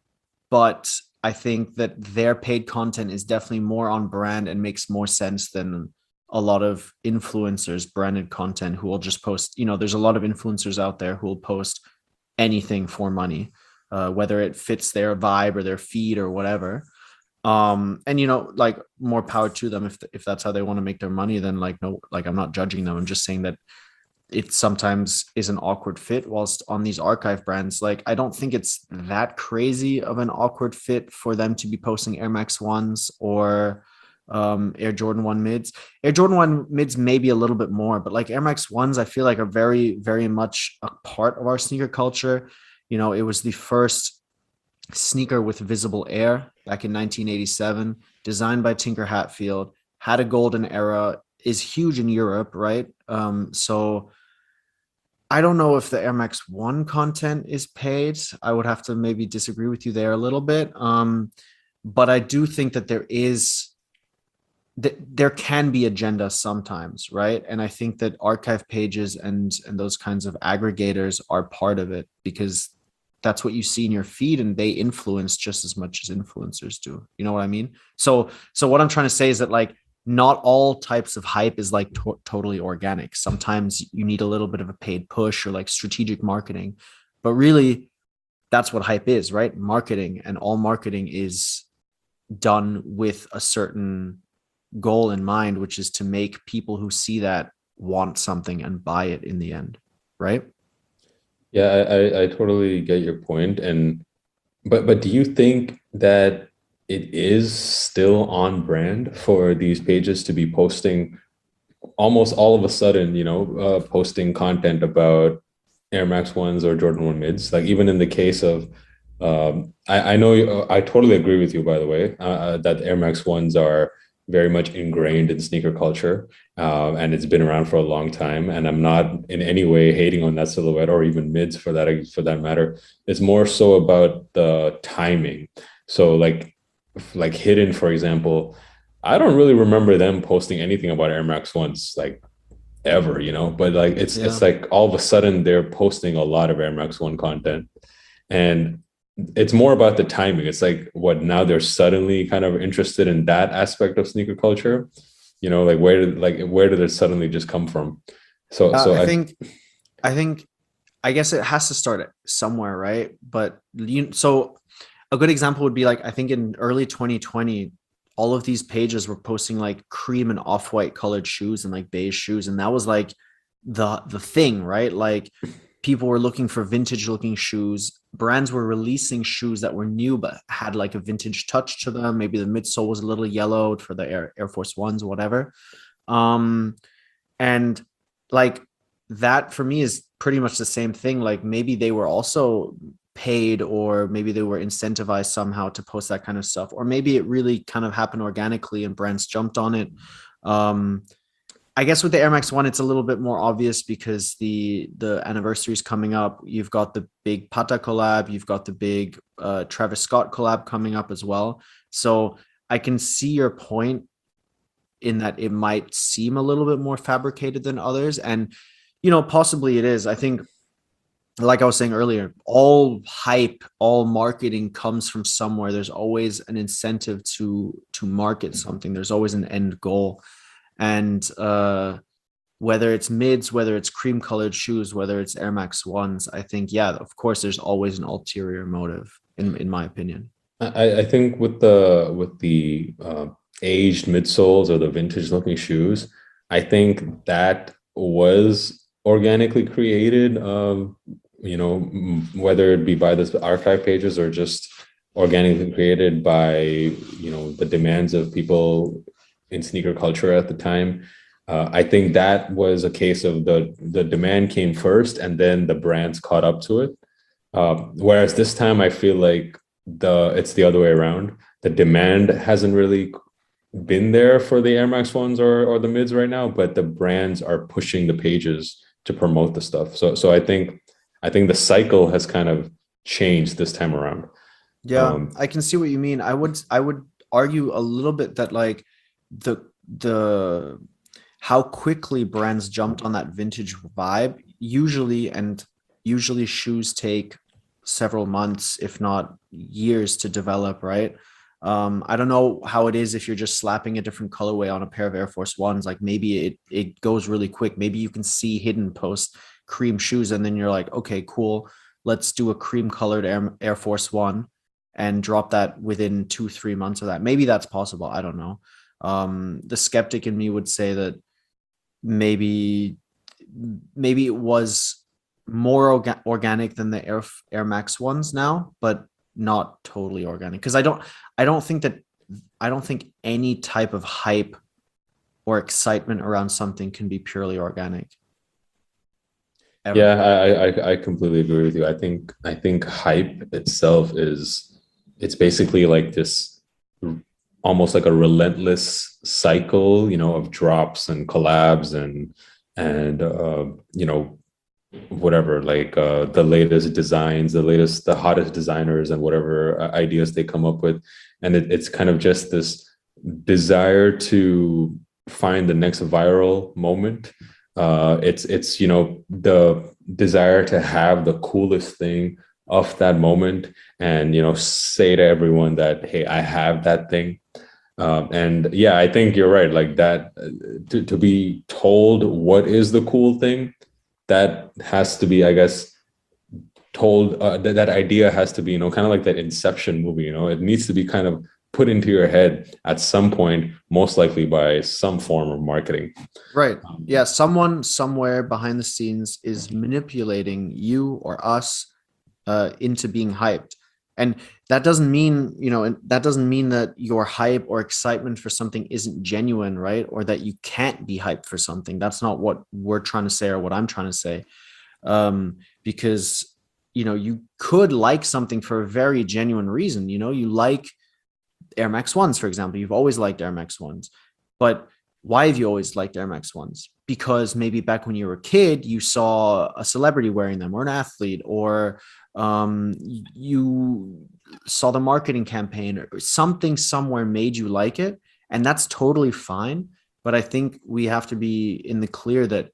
C: but I think that their paid content is definitely more on brand and makes more sense than a lot of influencers branded content who will just post, you know, there's a lot of influencers out there who will post anything for money, uh, whether it fits their vibe or their feed or whatever. Um, and you know, like more power to them. If, if that's how they want to make their money, then like, no, like I'm not judging them. I'm just saying that it sometimes is an awkward fit. Whilst on these archive brands, like, I don't think it's that crazy of an awkward fit for them to be posting Air Max ones or um, Air Jordan one mids. Air Jordan one mids, maybe a little bit more, but like Air Max ones, I feel like are very, very much a part of our sneaker culture. You know, it was the first sneaker with visible air back in nineteen eighty-seven, designed by Tinker Hatfield, had a golden era, is huge in Europe, right? Um, so I don't know if the Air Max one content is paid. I would have to maybe disagree with you there a little bit. Um, but I do think that there is, that there can be agenda sometimes, right? And I think that archive pages and, and those kinds of aggregators are part of it, because that's what you see in your feed, and they influence just as much as influencers do. You know what I mean? So, so what I'm trying to say is that, like, not all types of hype is like to- totally organic. Sometimes you need a little bit of a paid push or like strategic marketing, but really that's what hype is, right? Marketing, and all marketing is done with a certain goal in mind, which is to make people who see that want something and buy it in the end, right?
D: Yeah, I, I, I totally get your point. And but but do you think that it is still on brand for these pages to be posting almost all of a sudden, you know, uh, posting content about Air Max ones or Jordan one mids? Like even in the case of Um, I, I know you, I totally agree with you, by the way, uh, uh, that Air Max ones are very much ingrained in sneaker culture, um, and it's been around for a long time. And I'm not in any way hating on that silhouette or even mids for that for that matter. It's more so about the timing. So like like Hidden, for example, I don't really remember them posting anything about Air Max ones like ever, you know. But like it's
C: Yeah.
D: it's like all of a sudden they're posting a lot of Air Max One content, and it's more about the timing. It's like what now they're suddenly kind of interested in that aspect of sneaker culture. You know, like where did like where did it suddenly just come from? So
C: Uh,
D: so
C: I
D: I
C: think, I think, I guess it has to start somewhere, right? But you, so a good example would be like, I think in early twenty twenty, all of these pages were posting like cream and off-white colored shoes and like beige shoes. And that was like the, the thing, right? Like people were looking for vintage looking shoes. Brands were releasing shoes that were new, but had like a vintage touch to them. Maybe the midsole was a little yellowed for the Air, Air Force Ones, whatever. Um, and like that for me is pretty much the same thing. Like maybe they were also paid, or maybe they were incentivized somehow to post that kind of stuff, or maybe it really kind of happened organically and brands jumped on it. um I guess with the Air Max One, it's a little bit more obvious because the the anniversary is coming up. You've got the big Pata collab, you've got the big uh, Travis Scott collab coming up as well. So I can see your point in that it might seem a little bit more fabricated than others, and you know, possibly it is. I think, like I was saying earlier, all hype, all marketing comes from somewhere. There's always an incentive to to market something. There's always an end goal, and uh, whether it's mids, whether it's cream colored shoes, whether it's Air Max ones, I think, yeah, of course, there's always an ulterior motive, in in my opinion.
D: I, I think with the with the uh, aged midsoles or the vintage looking shoes, I think that was organically created. Um, you know, m- whether it be by the archive pages or just organically created by you know the demands of people in sneaker culture at the time. Uh, I think that was a case of the the demand came first, and then the brands caught up to it. Um, whereas this time, I feel like the it's the other way around. The demand hasn't really been there for the Air Max ones or or the mids right now, but the brands are pushing the pages to promote the stuff. So so I think I think the cycle has kind of changed this time around.
C: Yeah,
D: Um,
C: I can see what you mean. I would I would argue a little bit that like the the how quickly brands jumped on that vintage vibe usually, and usually shoes take several months, if not years, to develop, right? Um, I don't know how it is if you're just slapping a different colorway on a pair of Air Force Ones. Like maybe it it goes really quick. Maybe you can see Hidden post cream shoes, and then you're like, okay, cool. Let's do a cream colored Air, Air Force One and drop that within two, three months of that. Maybe that's possible. I don't know. Um, the skeptic in me would say that maybe maybe it was more orga- organic than the Air Air Max ones now, but not totally organic. Because I don't I don't think that I don't think any type of hype or excitement around something can be purely organic. Ever.
D: yeah, I, I I completely agree with you. I think I think hype itself is it's basically like this almost like a relentless cycle, you know, of drops and collabs and and uh, you know whatever like uh, the latest designs, the latest, the hottest designers, and whatever uh, ideas they come up with, and it, it's kind of just this desire to find the next viral moment. Uh, it's it's you know the desire to have the coolest thing of that moment, and you know say to everyone that hey, I have that thing. Um, and yeah, I think you're right. Like that, uh, to, to be told what is the cool thing, that has to be, I guess, told. Uh, that that idea has to be, you know, kind of like that Inception movie. You know, it needs to be kind of put into your head at some point, most likely by some form of marketing.
C: Right.
D: Um,
C: Yeah. Someone somewhere behind the scenes is manipulating you or us uh, into being hyped. And that doesn't mean, you know, and that doesn't mean that your hype or excitement for something isn't genuine, right? Or that you can't be hyped for something. That's not what we're trying to say or what I'm trying to say. Um, because you know, you could like something for a very genuine reason. You know, you like Air Max ones, for example. You've always liked Air Max ones, but why have you always liked Air Max ones? Because maybe back when you were a kid, you saw a celebrity wearing them, or an athlete, or um, you saw the marketing campaign, or something somewhere made you like it. And that's totally fine. But I think we have to be in the clear that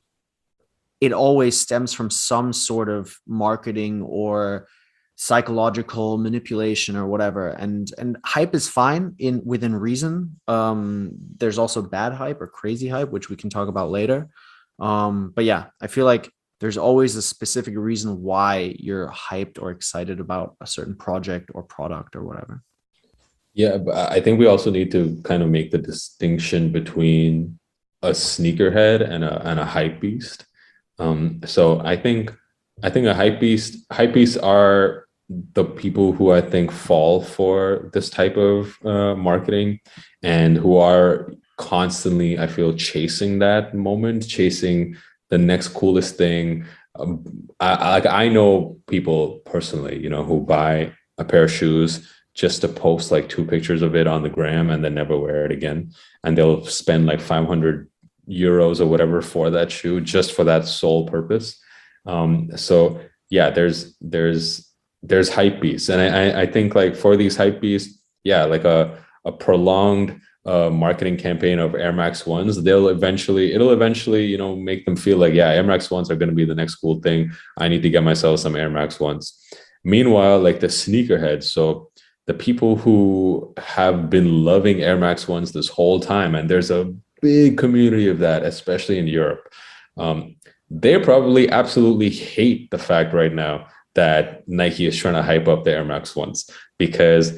C: it always stems from some sort of marketing or psychological manipulation or whatever. And and hype is fine in within reason. Um, there's also bad hype or crazy hype, which we can talk about later. Um, but yeah, I feel like there's always a specific reason why you're hyped or excited about a certain project or product or whatever.
D: Yeah, but I think we also need to kind of make the distinction between a sneakerhead and a and a hype beast. Um, so I think I think a hype beast hype beasts are the people who I think fall for this type of uh, marketing, and who are constantly, I feel, chasing that moment, chasing the next coolest thing. Um, I, I like I know people personally, you know, who buy a pair of shoes just to post like two pictures of it on the gram and then never wear it again, and they'll spend like five hundred euros or whatever for that shoe just for that sole purpose. Um, so yeah, there's there's there's hype beasts, and I I think like for these hype beasts, yeah, like a a prolonged uh, marketing campaign of Air Max ones, they'll eventually it'll eventually you know make them feel like, yeah, Air Max ones are going to be the next cool thing. I need to get myself some Air Max ones. Meanwhile, like the sneakerheads, so the people who have been loving Air Max ones this whole time, and there's a big community of that, especially in Europe. Um, they probably absolutely hate the fact right now that Nike is trying to hype up the Air Max ones, because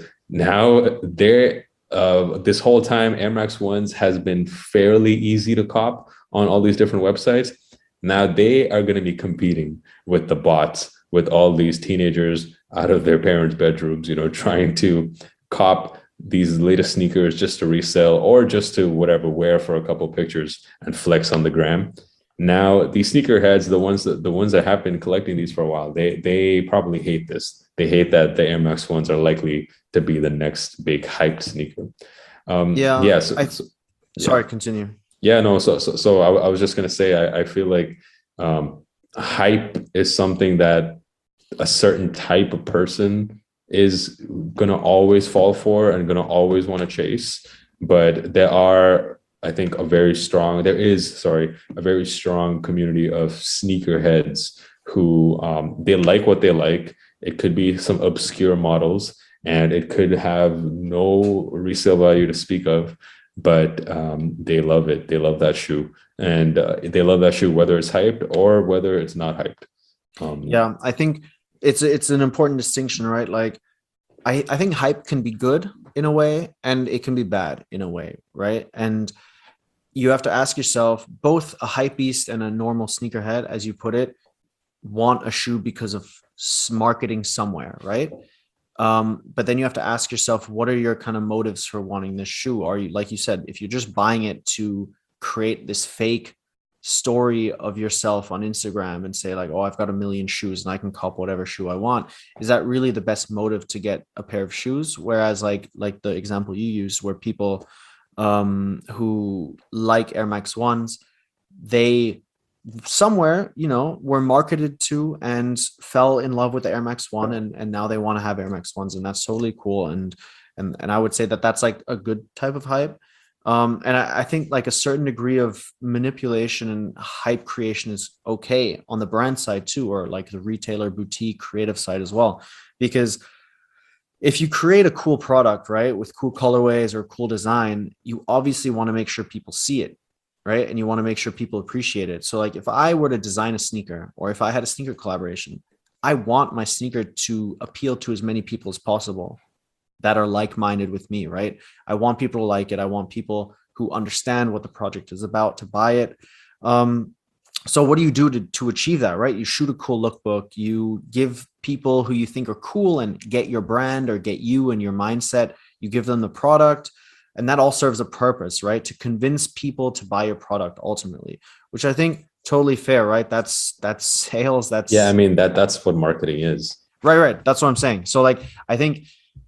D: now they're uh, this whole time Air Max ones has been fairly easy to cop on all these different websites. Now they are going to be competing with the bots, with all these teenagers out of their parents' bedrooms, you know, trying to cop these latest sneakers just to resell, or just to whatever, wear for a couple pictures and flex on the gram. Now these sneakerheads, the ones that the ones that have been collecting these for a while, they they probably hate this. They hate that the Air Max ones are likely to be the next big hyped sneaker. Um,
C: Yeah.
D: yeah. So,
C: I,
D: so,
C: sorry,
D: yeah.
C: continue.
D: Yeah. No. So so, so I, I was just gonna say, I, I feel like um, hype is something that a certain type of person is going to always fall for and going to always want to chase. But there are, I think, a very strong, there is, sorry, a very strong community of sneakerheads who um, they like what they like. It could be some obscure models, and it could have no resale value to speak of, but um, they love it. They love that shoe, and uh, they love that shoe, whether it's hyped or whether it's not hyped. Um,
C: Yeah, I think it's it's an important distinction, right? Like I, I think hype can be good in a way, and it can be bad in a way, right? And you have to ask yourself, both a hype beast and a normal sneakerhead, as you put it, want a shoe because of marketing somewhere, right? Um, but then you have to ask yourself, what are your kind of motives for wanting this shoe? Are you, like you said, if you're just buying it to create this fake story of yourself on Instagram and say like, oh, I've got a million shoes and I can cop whatever shoe I want, is that really the best motive to get a pair of shoes? Whereas like like the example you used, where people um who like Air Max ones, they somewhere, you know, were marketed to and fell in love with the Air Max one, and and now they want to have Air Max ones, and that's totally cool. And and and I would say that that's like a good type of hype. Um, and I, I think like a certain degree of manipulation and hype creation is okay on the brand side too, or like the retailer boutique creative side as well. Because if you create a cool product, right, with cool colorways or cool design, you obviously want to make sure people see it, right? And you want to make sure people appreciate it. So like if I were to design a sneaker, or if I had a sneaker collaboration, I want my sneaker to appeal to as many people as possible that are like-minded with me, right? I want people to like it. I want people who understand what the project is about to buy it. Um, so what do you do to, to achieve that, right? You shoot a cool lookbook, you give people who you think are cool and get your brand or get you and your mindset, you give them the product, and that all serves a purpose, right? To convince people to buy your product ultimately, which I think totally fair, right? That's that's sales. That's
D: Yeah, I mean that that's what marketing is.
C: right, right. That's what I'm saying. So like I think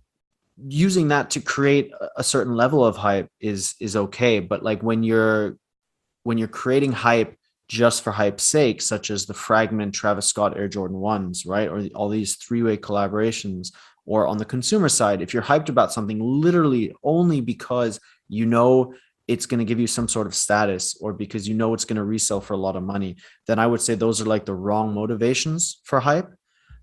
C: using that to create a certain level of hype is is okay, but like when you're when you're creating hype just for hype's sake, such as the Fragment Travis Scott Air Jordan ones, right? Or all these three-way collaborations, or on the consumer side, if you're hyped about something literally only because you know it's going to give you some sort of status or because you know it's going to resell for a lot of money, then I would say those are like the wrong motivations for hype.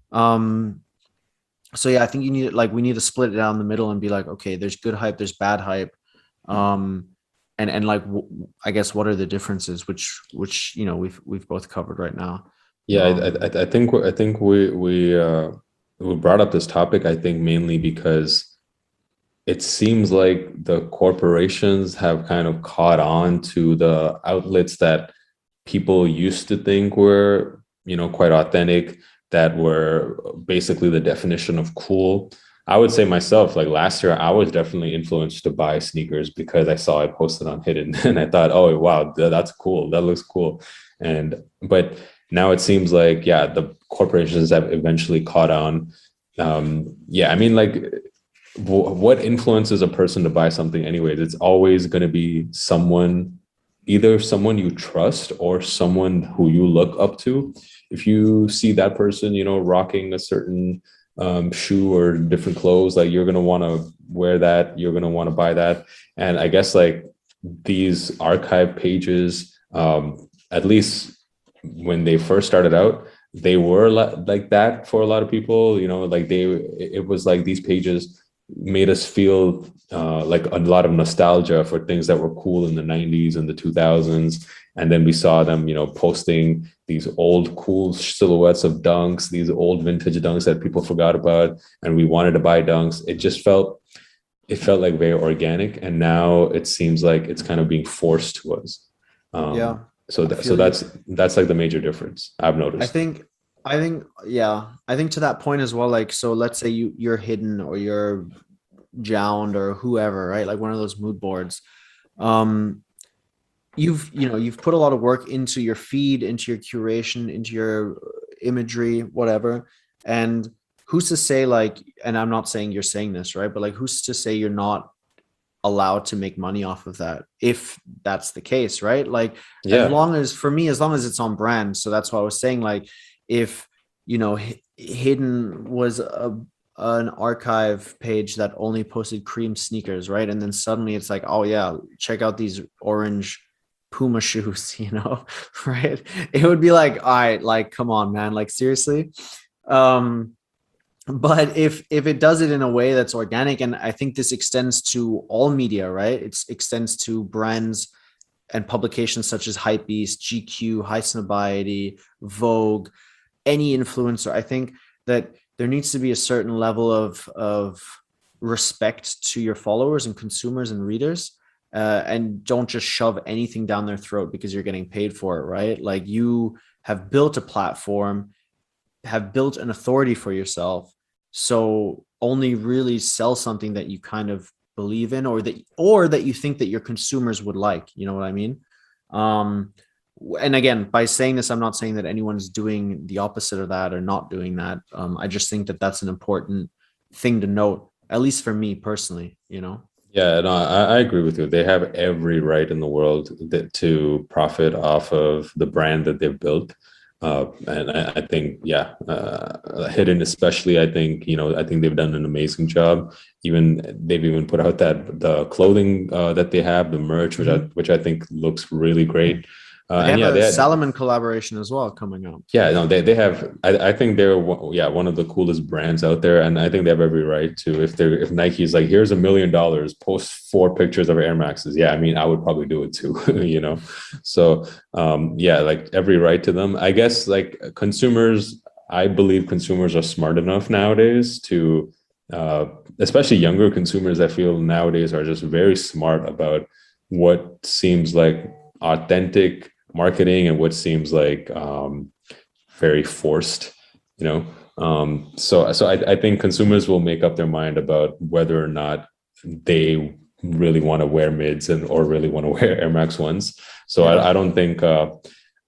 C: Um, so yeah, I think you need like we need to split it down the middle and be like, okay, there's good hype, there's bad hype. Um, and and like w- I guess what are the differences, which which you know we've we've both covered right now.
D: Yeah,
C: Um,
D: I, I, I think I think we we uh, we brought up this topic. I think mainly because it seems like the corporations have kind of caught on to the outlets that people used to think were, you know, quite authentic, that were basically the definition of cool. I would say myself, like last year, I was definitely influenced to buy sneakers because I saw it posted on Hidden and I thought, oh, wow, th- that's cool. That looks cool. And, but now it seems like, yeah, the corporations have eventually caught on. Um, yeah, I mean, like, w- what influences a person to buy something anyways? It's always going to be someone, either someone you trust or someone who you look up to. If you see that person, you know, rocking a certain um, shoe or different clothes, like you're going to want to wear that, you're going to want to buy that. And I guess like these archive pages, um, at least when they first started out, they were like that for a lot of people, you know, like they, it was like these pages made us feel uh, like a lot of nostalgia for things that were cool in the nineties and the two thousands. And then we saw them, you know, posting these old cool silhouettes of dunks, these old vintage dunks that people forgot about, and we wanted to buy dunks. It just felt, it felt like very organic. And now it seems like it's kind of being forced to us. Um,
C: yeah.
D: So,
C: I
D: th-
C: feel
D: so
C: you.
D: that's that's like the major difference I've noticed.
C: I think I think yeah, I think to that point as well, like so let's say you you're Hidden or you're Jound or whoever, right? Like one of those mood boards. Um you've you know you've put a lot of work into your feed, into your curation, into your imagery, whatever. And who's to say like, and I'm not saying you're saying this, right? But like who's to say you're not allowed to make money off of that if that's the case, right? Like as
D: Yeah,
C: long as for me as long as it's on brand. So that's why I was saying like if you know H- Hidden was a an archive page that only posted cream sneakers, right? And then suddenly it's like, oh yeah, check out these orange Puma shoes, you know, right? It would be like, all right, like come on man, like seriously. um but if if it does it in a way that's organic, and I think this extends to all media, right? It extends to brands and publications such as Hypebeast, G Q, High Snobiety, Vogue, any influencer. I think that there needs to be a certain level of of respect to your followers and consumers and readers, uh, and don't just shove anything down their throat because you're getting paid for it, right? Like you have built a platform, have built an authority for yourself, so only really sell something that you kind of believe in, or that or that you think that your consumers would like, you know what I mean? um and again, by saying this, I'm not saying that anyone's doing the opposite of that or not doing that. um I just think that that's an important thing to note, at least for me personally, you know.
D: yeah, no, I, I agree with you. They have every right in the world that, to profit off of the brand that they've built. Uh, and I, I think, yeah, uh, Hidden especially, I think, you know, I think they've done an amazing job. Even they've even put out that the clothing uh, that they have, the merch, which I
C: Mhm.
D: which I think looks really great. Uh,
C: They
D: and
C: have
D: yeah,
C: a
D: they had,
C: Salomon collaboration as well coming up.
D: yeah, no, they, they have. I, I think they're one- yeah one of the coolest brands out there, and I think they have every right to. If they're if Nike's like, here's a million dollars, post four pictures of Air Maxes. Yeah, I mean, I would probably do it too, you know. So um, yeah, like every right to them. I guess like consumers, I believe consumers are smart enough nowadays to, uh, especially younger consumers. I feel nowadays are just very smart about what seems like authentic marketing and what seems like um, very forced, you know. Um, so, so I, I think consumers will make up their mind about whether or not they really want to wear mids and or really want to wear Air Max ones. So
C: Yeah.
D: I, I don't think uh,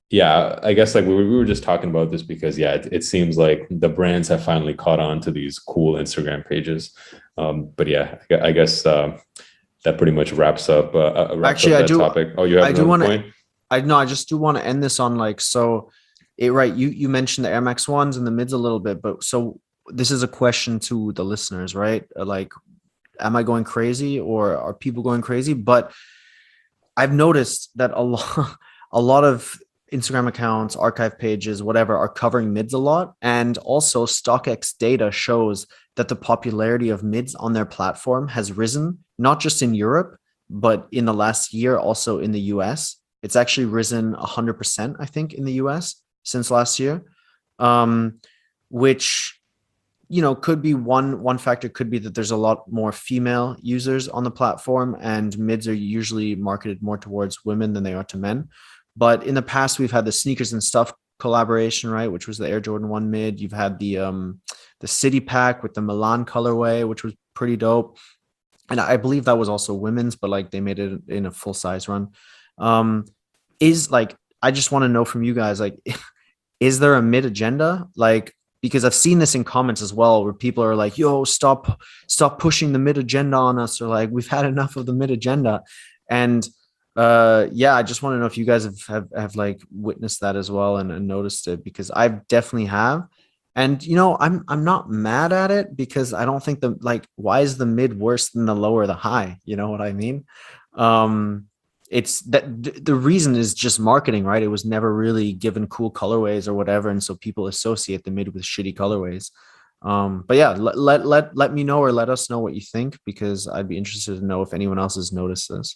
D: yeah, I guess like we were, we were just talking about this because yeah, it, it seems like the brands have finally caught on to these cool Instagram pages. Um, but yeah, I I guess uh, that pretty much wraps up uh, uh, wraps up
C: Actually, I
D: that
C: do.
D: topic. Oh, you have
C: I do
D: another
C: want to.
D: point?
C: I know. I just do want to end this on like so. It right. You you mentioned the Air Max ones and the mids a little bit, but so this is a question to the listeners, right? Uh, Like, am I going crazy or are people going crazy? But I've noticed that a lot, a lot of Instagram accounts, archive pages, whatever, are covering mids a lot. And also, StockX data shows that the popularity of mids on their platform has risen, not just in Europe, but in the last year, also in the U S. It's actually risen one hundred percent, I think, in the U S since last year, um, which you know could be one one factor. Could be that there's a lot more female users on the platform, and mids are usually marketed more towards women than they are to men. But in the past, we've had the sneakers and stuff collaboration, right, which was the Air Jordan one mid. You've had the um the City Pack with the Milan colorway, which was pretty dope, and I believe that was also women's, but like they made it in a full size run. Um, is like I just want to know from you guys, like, is there a mid agenda? Like, because I've seen this in comments as well, where people are like, "Yo, stop, stop pushing the mid agenda on us," or like, "We've had enough of the mid agenda." And uh, yeah, I just want to know if you guys have have, have like witnessed that as well and, and noticed it, because I definitely have. And you know, I'm I'm not mad at it, because I don't think the like why is the mid worse than the low or the high? You know what I mean? Um, it's that the reason is just marketing, right? It was never really given cool colorways or whatever, and so people associate the mid with shitty colorways. Um, but yeah, let, let let let me know, or let us know what you think, because I'd be interested to know if anyone else has noticed this.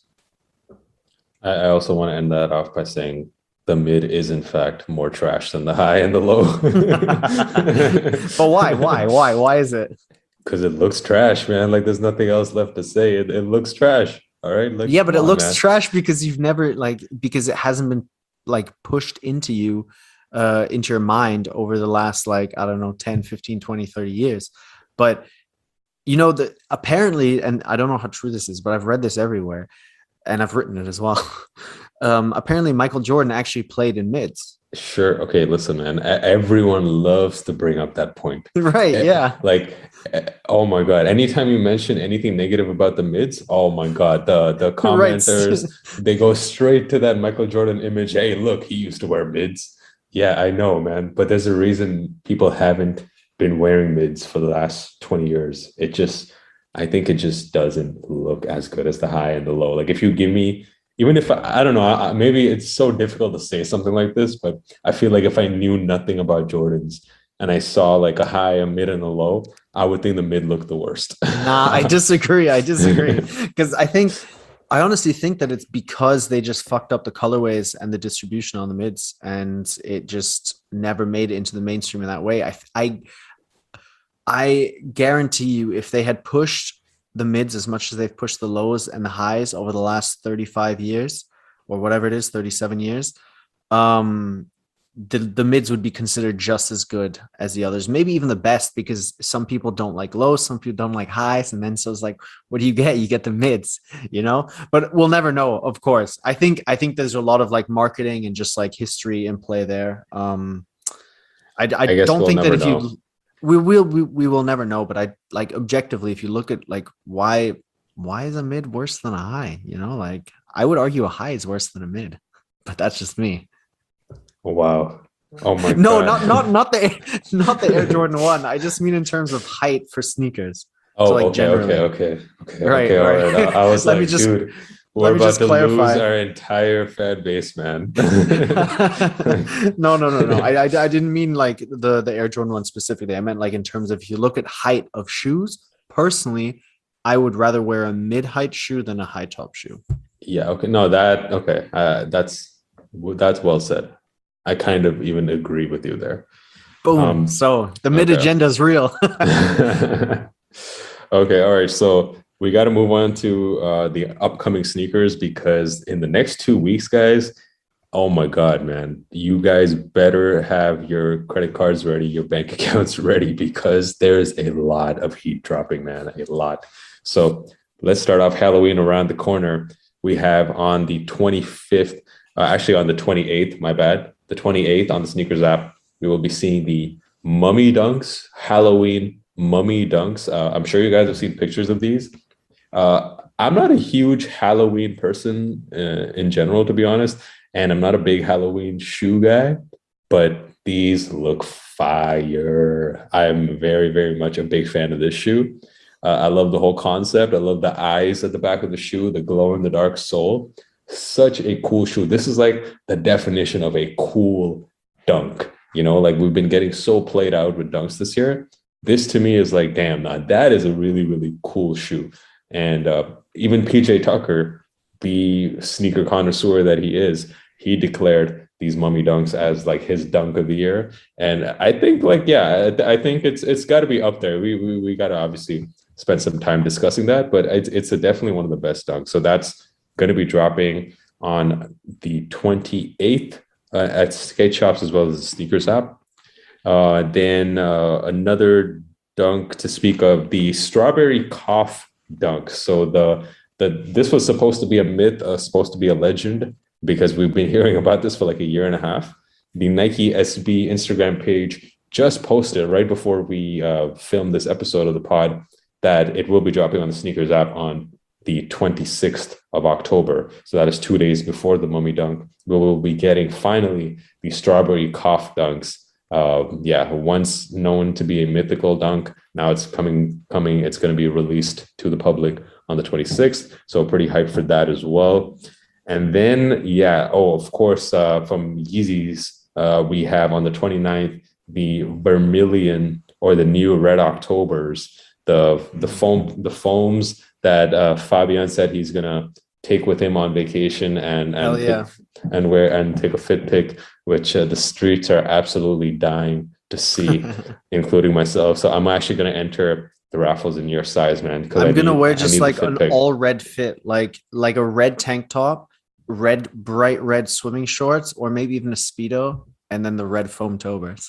D: I, I also want to end that off by saying the mid is in fact more trash than the high and the low.
C: But why? Why? Why? Why is it?
D: Because it looks trash, man. Like there's nothing else left to say. It, it looks trash. All right. Like,
C: Yeah, but it
D: on,
C: looks
D: man.
C: trash because you've never like because it hasn't been like pushed into you, uh into your mind over the last like I don't know ten, fifteen, twenty, thirty years. But you know that apparently, and I don't know how true this is, but I've read this everywhere and I've written it as well. Um apparently Michael Jordan actually played in mids.
D: Sure. Okay. Listen, man. e- Everyone loves to bring up that point.
C: Right,
D: Eh,
C: yeah.
D: Like, eh, oh my God. Anytime you mention anything negative about the mids, oh my God. The the
C: Right.
D: commenters, they go straight to that Michael Jordan image. Hey, look, he used to wear mids. Yeah, I know, man. But there's a reason people haven't been wearing mids for the last twenty years. It just, I think it just doesn't look as good as the high and the low. Like if you give me, even if I, I don't know, I, I- maybe it's so difficult to say something like this, but I feel like if I knew nothing about Jordans and I saw like a high, a mid, and a low, I would think the mid looked the worst.
C: Nah, I disagree. I disagree. Because I think I honestly think that it's because they just fucked up the colorways and the distribution on the mids, and it just never made it into the mainstream in that way. I I I guarantee you, if they had pushed the mids as much as they've pushed the lows and the highs over the last thirty-five years or whatever it is, thirty-seven years, um, the, the mids would be considered just as good as the others, maybe even the best, because some people don't like lows, some people don't like highs. And then so it's like, what do you get? You get the mids, you know, but we'll never know. Of course. I think, I think there's a lot of like marketing and just like history in play there. Um, I, I,
D: I guess
C: don't
D: we'll
C: think that
D: never
C: if
D: know.
C: you, we will, we, we will never know, but I like objectively, if you look at like, why, why is a mid worse than a high? You know, like I would argue a high is worse than a mid, but that's just me.
D: Wow. Oh my
C: No,
D: God.
C: not not not the not the Air Jordan one. I just mean in terms of height for sneakers.
D: Oh,
C: So like
D: okay,
C: generally,
D: okay, okay, okay,
C: right,
D: okay. All
C: right.
D: right. I, I was
C: Let me
D: like,
C: just
D: dude,
C: let
D: we're
C: me
D: about
C: just
D: to lose
C: clarify.
D: our entire fan base, man.
C: No, no, no, no. I, I I didn't mean like the the Air Jordan one specifically. I meant like in terms of if you look at height of shoes. Personally, I would rather wear a mid height shoe than a high top shoe.
D: Yeah, okay. No, that okay. Uh, that's that's well said. I kind of even agree with you there.
C: Boom.
D: Um,
C: So the mid
D: okay.
C: agenda is real.
D: Okay, all right. So we got to move on to uh, the upcoming sneakers, because in the next two weeks, guys, oh my God, man, you guys better have your credit cards ready, your bank accounts ready, because there's a lot of heat dropping, man, a lot. So let's start off Halloween around the corner. We have on the twenty-fifth, uh, actually on the twenty-eighth, my bad, the twenty-eighth on the sneakers app, we will be seeing the Mummy Dunks, Halloween Mummy Dunks. Uh, I'm sure you guys have seen pictures of these. Uh, I'm not a huge Halloween person uh, in general, to be honest, and I'm not a big Halloween shoe guy, but these look fire. I'm very, very much a big fan of this shoe. Uh, I love the whole concept. I love the eyes at the back of the shoe, the glow in the dark sole. Such a cool shoe. This is like the definition of a cool dunk. You know, like we've been getting so played out with dunks this year. This to me is like, damn, now that is a really, really cool shoe. And uh, even P J Tucker, the sneaker connoisseur that he is, he declared these Mummy Dunks as like his dunk of the year. And I think like, yeah, I think it's it's got to be up there. We we, we got to obviously spend some time discussing that, but it's, it's a definitely one of the best dunks. So that's going to be dropping on the twenty-eighth uh, at skate shops as well as the sneakers app. Uh, then uh, another dunk to speak of, the strawberry cough dunk. So the the this was supposed to be a myth, uh, supposed to be a legend, because we've been hearing about this for like a year and a half. The Nike S B Instagram page just posted right before we uh, filmed this episode of the pod that it will be dropping on the sneakers app on the twenty-sixth of October. So that is two days before the Mummy Dunk. We will be getting finally the strawberry cough dunks. Uh, yeah, once known to be a mythical dunk, now it's coming, coming, it's going to be released to the public on the twenty-sixth. So pretty hyped for that as well. And then, yeah, oh, of course, uh, from Yeezys, uh, we have on the twenty-ninth, the Vermilion or the new Red Octobers, the the foam, the foams that uh, Fabian said he's gonna take with him on vacation and and
C: yeah.
D: take, and wear and take a fit pic, which uh, the streets are absolutely dying to see, including myself. So I'm actually gonna enter the raffles in your size, man.
C: I'm
D: I
C: gonna
D: need,
C: wear just like an
D: pic.
C: all red fit, like like a red tank top, red bright red swimming shorts, or maybe even a Speedo, and then the red foam tobers.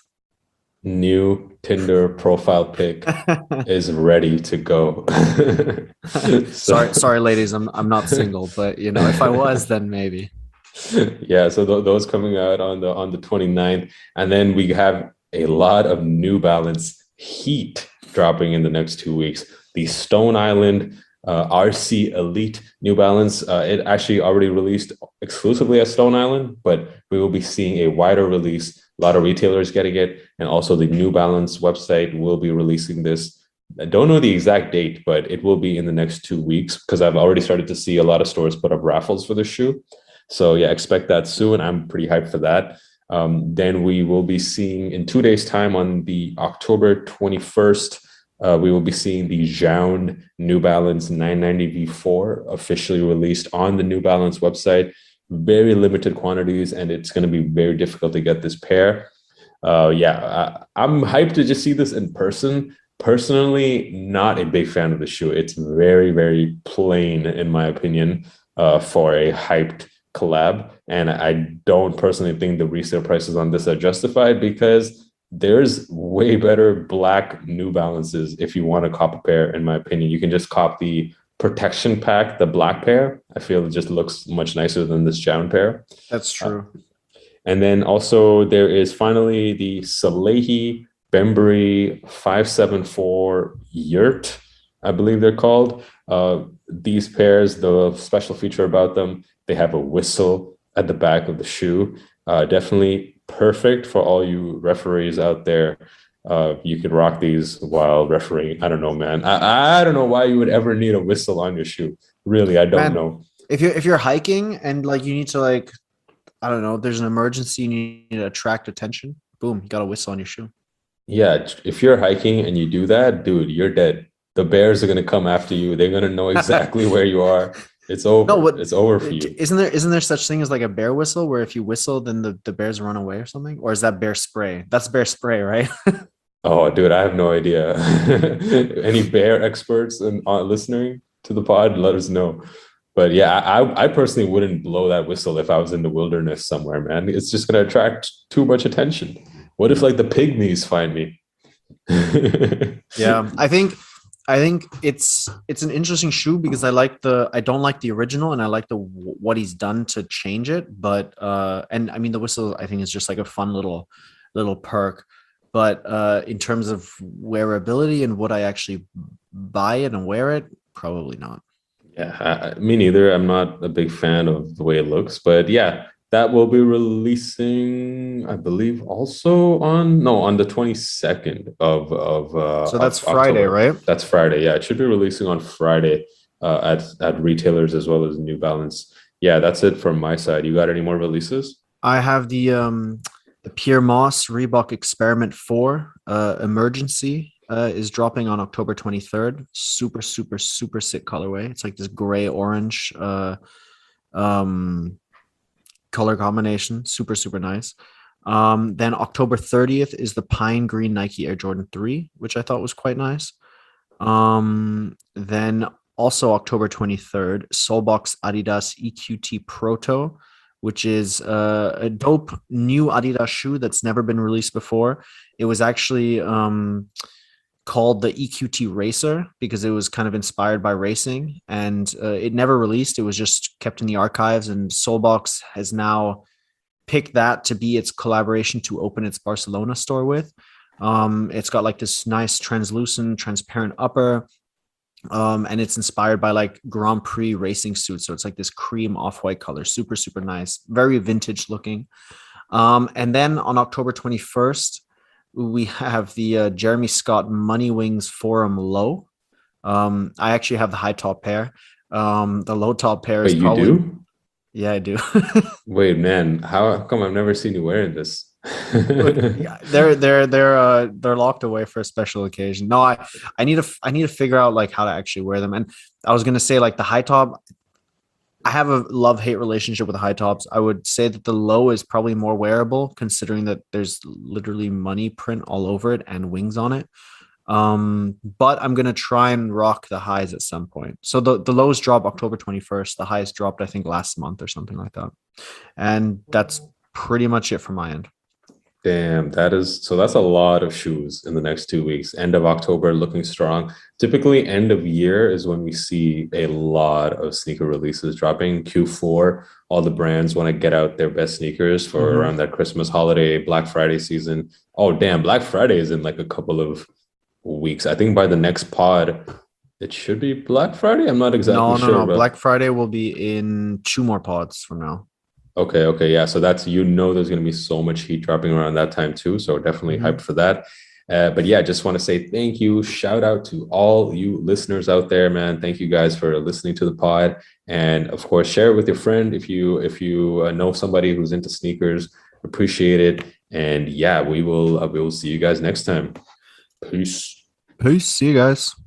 D: New Tinder profile pic is ready to go. So-
C: sorry, sorry, ladies, I'm I'm not single, but you know, if I was, then maybe.
D: Yeah, so th- those coming out on the on the twenty-ninth, and then we have a lot of New Balance Heat dropping in the next two weeks. The Stone Island uh, R C Elite New Balance, uh, it actually already released exclusively at Stone Island, but we will be seeing a wider release. A lot of retailers getting it, and also the New Balance website will be releasing this. I don't know the exact date, but it will be in the next two weeks because I've already started to see a lot of stores put up raffles for the shoe. So yeah, expect that soon. I'm pretty hyped for that. Um, then we will be seeing in two days' time on the October twenty-first, uh, we will be seeing the Jound New Balance nine ninety V four officially released on the New Balance website. Very limited quantities, and it's going to be very difficult to get this pair. Uh, yeah, I, I'm hyped to just see this in person. Personally, not a big fan of the shoe. It's very, very plain, in my opinion, uh, for a hyped collab. And I don't personally think the resale prices on this are justified because there's way better black New Balances if you want to cop a pair, in my opinion. You can just cop the protection pack, the black pair. I feel it just looks much nicer than this Jound pair.
C: That's true.
D: Uh, and then also there is finally the Salehi Bembury five seven four Yurt, I believe they're called. Uh, these pairs, the special feature about them, they have a whistle at the back of the shoe. Uh, definitely perfect for all you referees out there. Uh, you could rock these while refereeing. I don't know, man. I, I don't know why you would ever need a whistle on your shoe. Really, I don't
C: Man,
D: know.
C: If you're if you're hiking and like you need to like, I don't know, there's an emergency, you need to attract attention. Boom, you got a whistle on your shoe.
D: Yeah, if you're hiking and you do that, dude, you're dead. The bears are gonna come after you. They're gonna know exactly where you are. It's over.
C: No, what,
D: it's over for you.
C: Isn't there isn't there such thing as like a bear whistle where if you whistle, then the, the bears run away or something? Or is that bear spray? That's bear spray, right?
D: Oh, dude, I have no idea. Any bear experts and uh, listening to the pod, let us know. But yeah, I, I personally wouldn't blow that whistle if I was in the wilderness somewhere, man. It's just going to attract too much attention. What if like the pygmies find me?
C: Yeah, I think I think it's it's an interesting shoe because I like the I don't like the original and I like the what he's done to change it. But uh, and I mean the whistle I think is just like a fun little little perk. But uh, in terms of wearability and would I actually buy it and wear it? Probably not.
D: Yeah, I, I- me neither. I'm not a big fan of the way it looks, but yeah, that will be releasing, I believe, also on no on the twenty-second of of uh,
C: So that's
D: of
C: Friday,
D: October.
C: right?
D: That's Friday. Yeah, it should be releasing on Friday uh, at at retailers as well as New Balance. Yeah, that's it from my side. You got any more releases?
C: I have the um the Pierre Moss Reebok Experiment four uh emergency uh is dropping on October twenty-third. Super, super, super sick colorway. It's like this gray orange uh um color combination. Super, super nice. Um then October thirtieth is the Pine Green Nike Air Jordan three, which I thought was quite nice. Um then also October twenty-third, Soulbox Adidas E Q T Proto, which is uh, a dope new Adidas shoe that's never been released before. It was actually um, called the E Q T Racer because it was kind of inspired by racing, and uh, it never released. It was just kept in the archives, and Soulbox has now picked that to be its collaboration to open its Barcelona store with. Um, it's got like this nice translucent, transparent upper, um, and it's inspired by like Grand Prix racing suits. So it's like this cream off-white color, super, super nice, very vintage looking. Um, and then on October twenty-first, we have the uh, Jeremy Scott Money Wings Forum Low. Um, I actually have the high top pair. Um, the low top pair is
D: Wait, you
C: probably,
D: do?
C: yeah, I do.
D: Wait, man, how come I've never seen you wearing this?
C: Yeah, they're they're they're uh they're locked away for a special occasion. No, I I need to I need to figure out like how to actually wear them. And I was gonna say like the high top, I have a love hate relationship with the high tops. I would say that the low is probably more wearable, considering that there's literally money print all over it and wings on it. Um, but I'm gonna try and rock the highs at some point. So the the lows drop October twenty-first. The highs dropped I think last month or something like that. And that's pretty much it from my end.
D: Damn, that is so that's a lot of shoes in the next two weeks. End of October looking strong. Typically, end of year is when we see a lot of sneaker releases dropping. Q four, all the brands want to get out their best sneakers for
C: Mhm.
D: around that Christmas holiday, Black Friday season. Oh, damn, Black Friday is in like a couple of weeks. I think by the next pod, it should be Black Friday. I'm not exactly
C: No, no,
D: sure,
C: no.
D: but
C: Black Friday will be in two more pods from now.
D: okay, okay, yeah. So that's you know there's going to be so much heat dropping around that time too. So definitely
C: Mhm.
D: hyped for that. Uh, but yeah, just want to say thank you. Shout out to all you listeners out there, man. Thank you guys for listening to the pod, and of course, share it with your friend if you if you uh, know somebody who's into sneakers. Appreciate it, and yeah, we will uh, we will see you guys next time. Peace.
C: Peace. See you guys.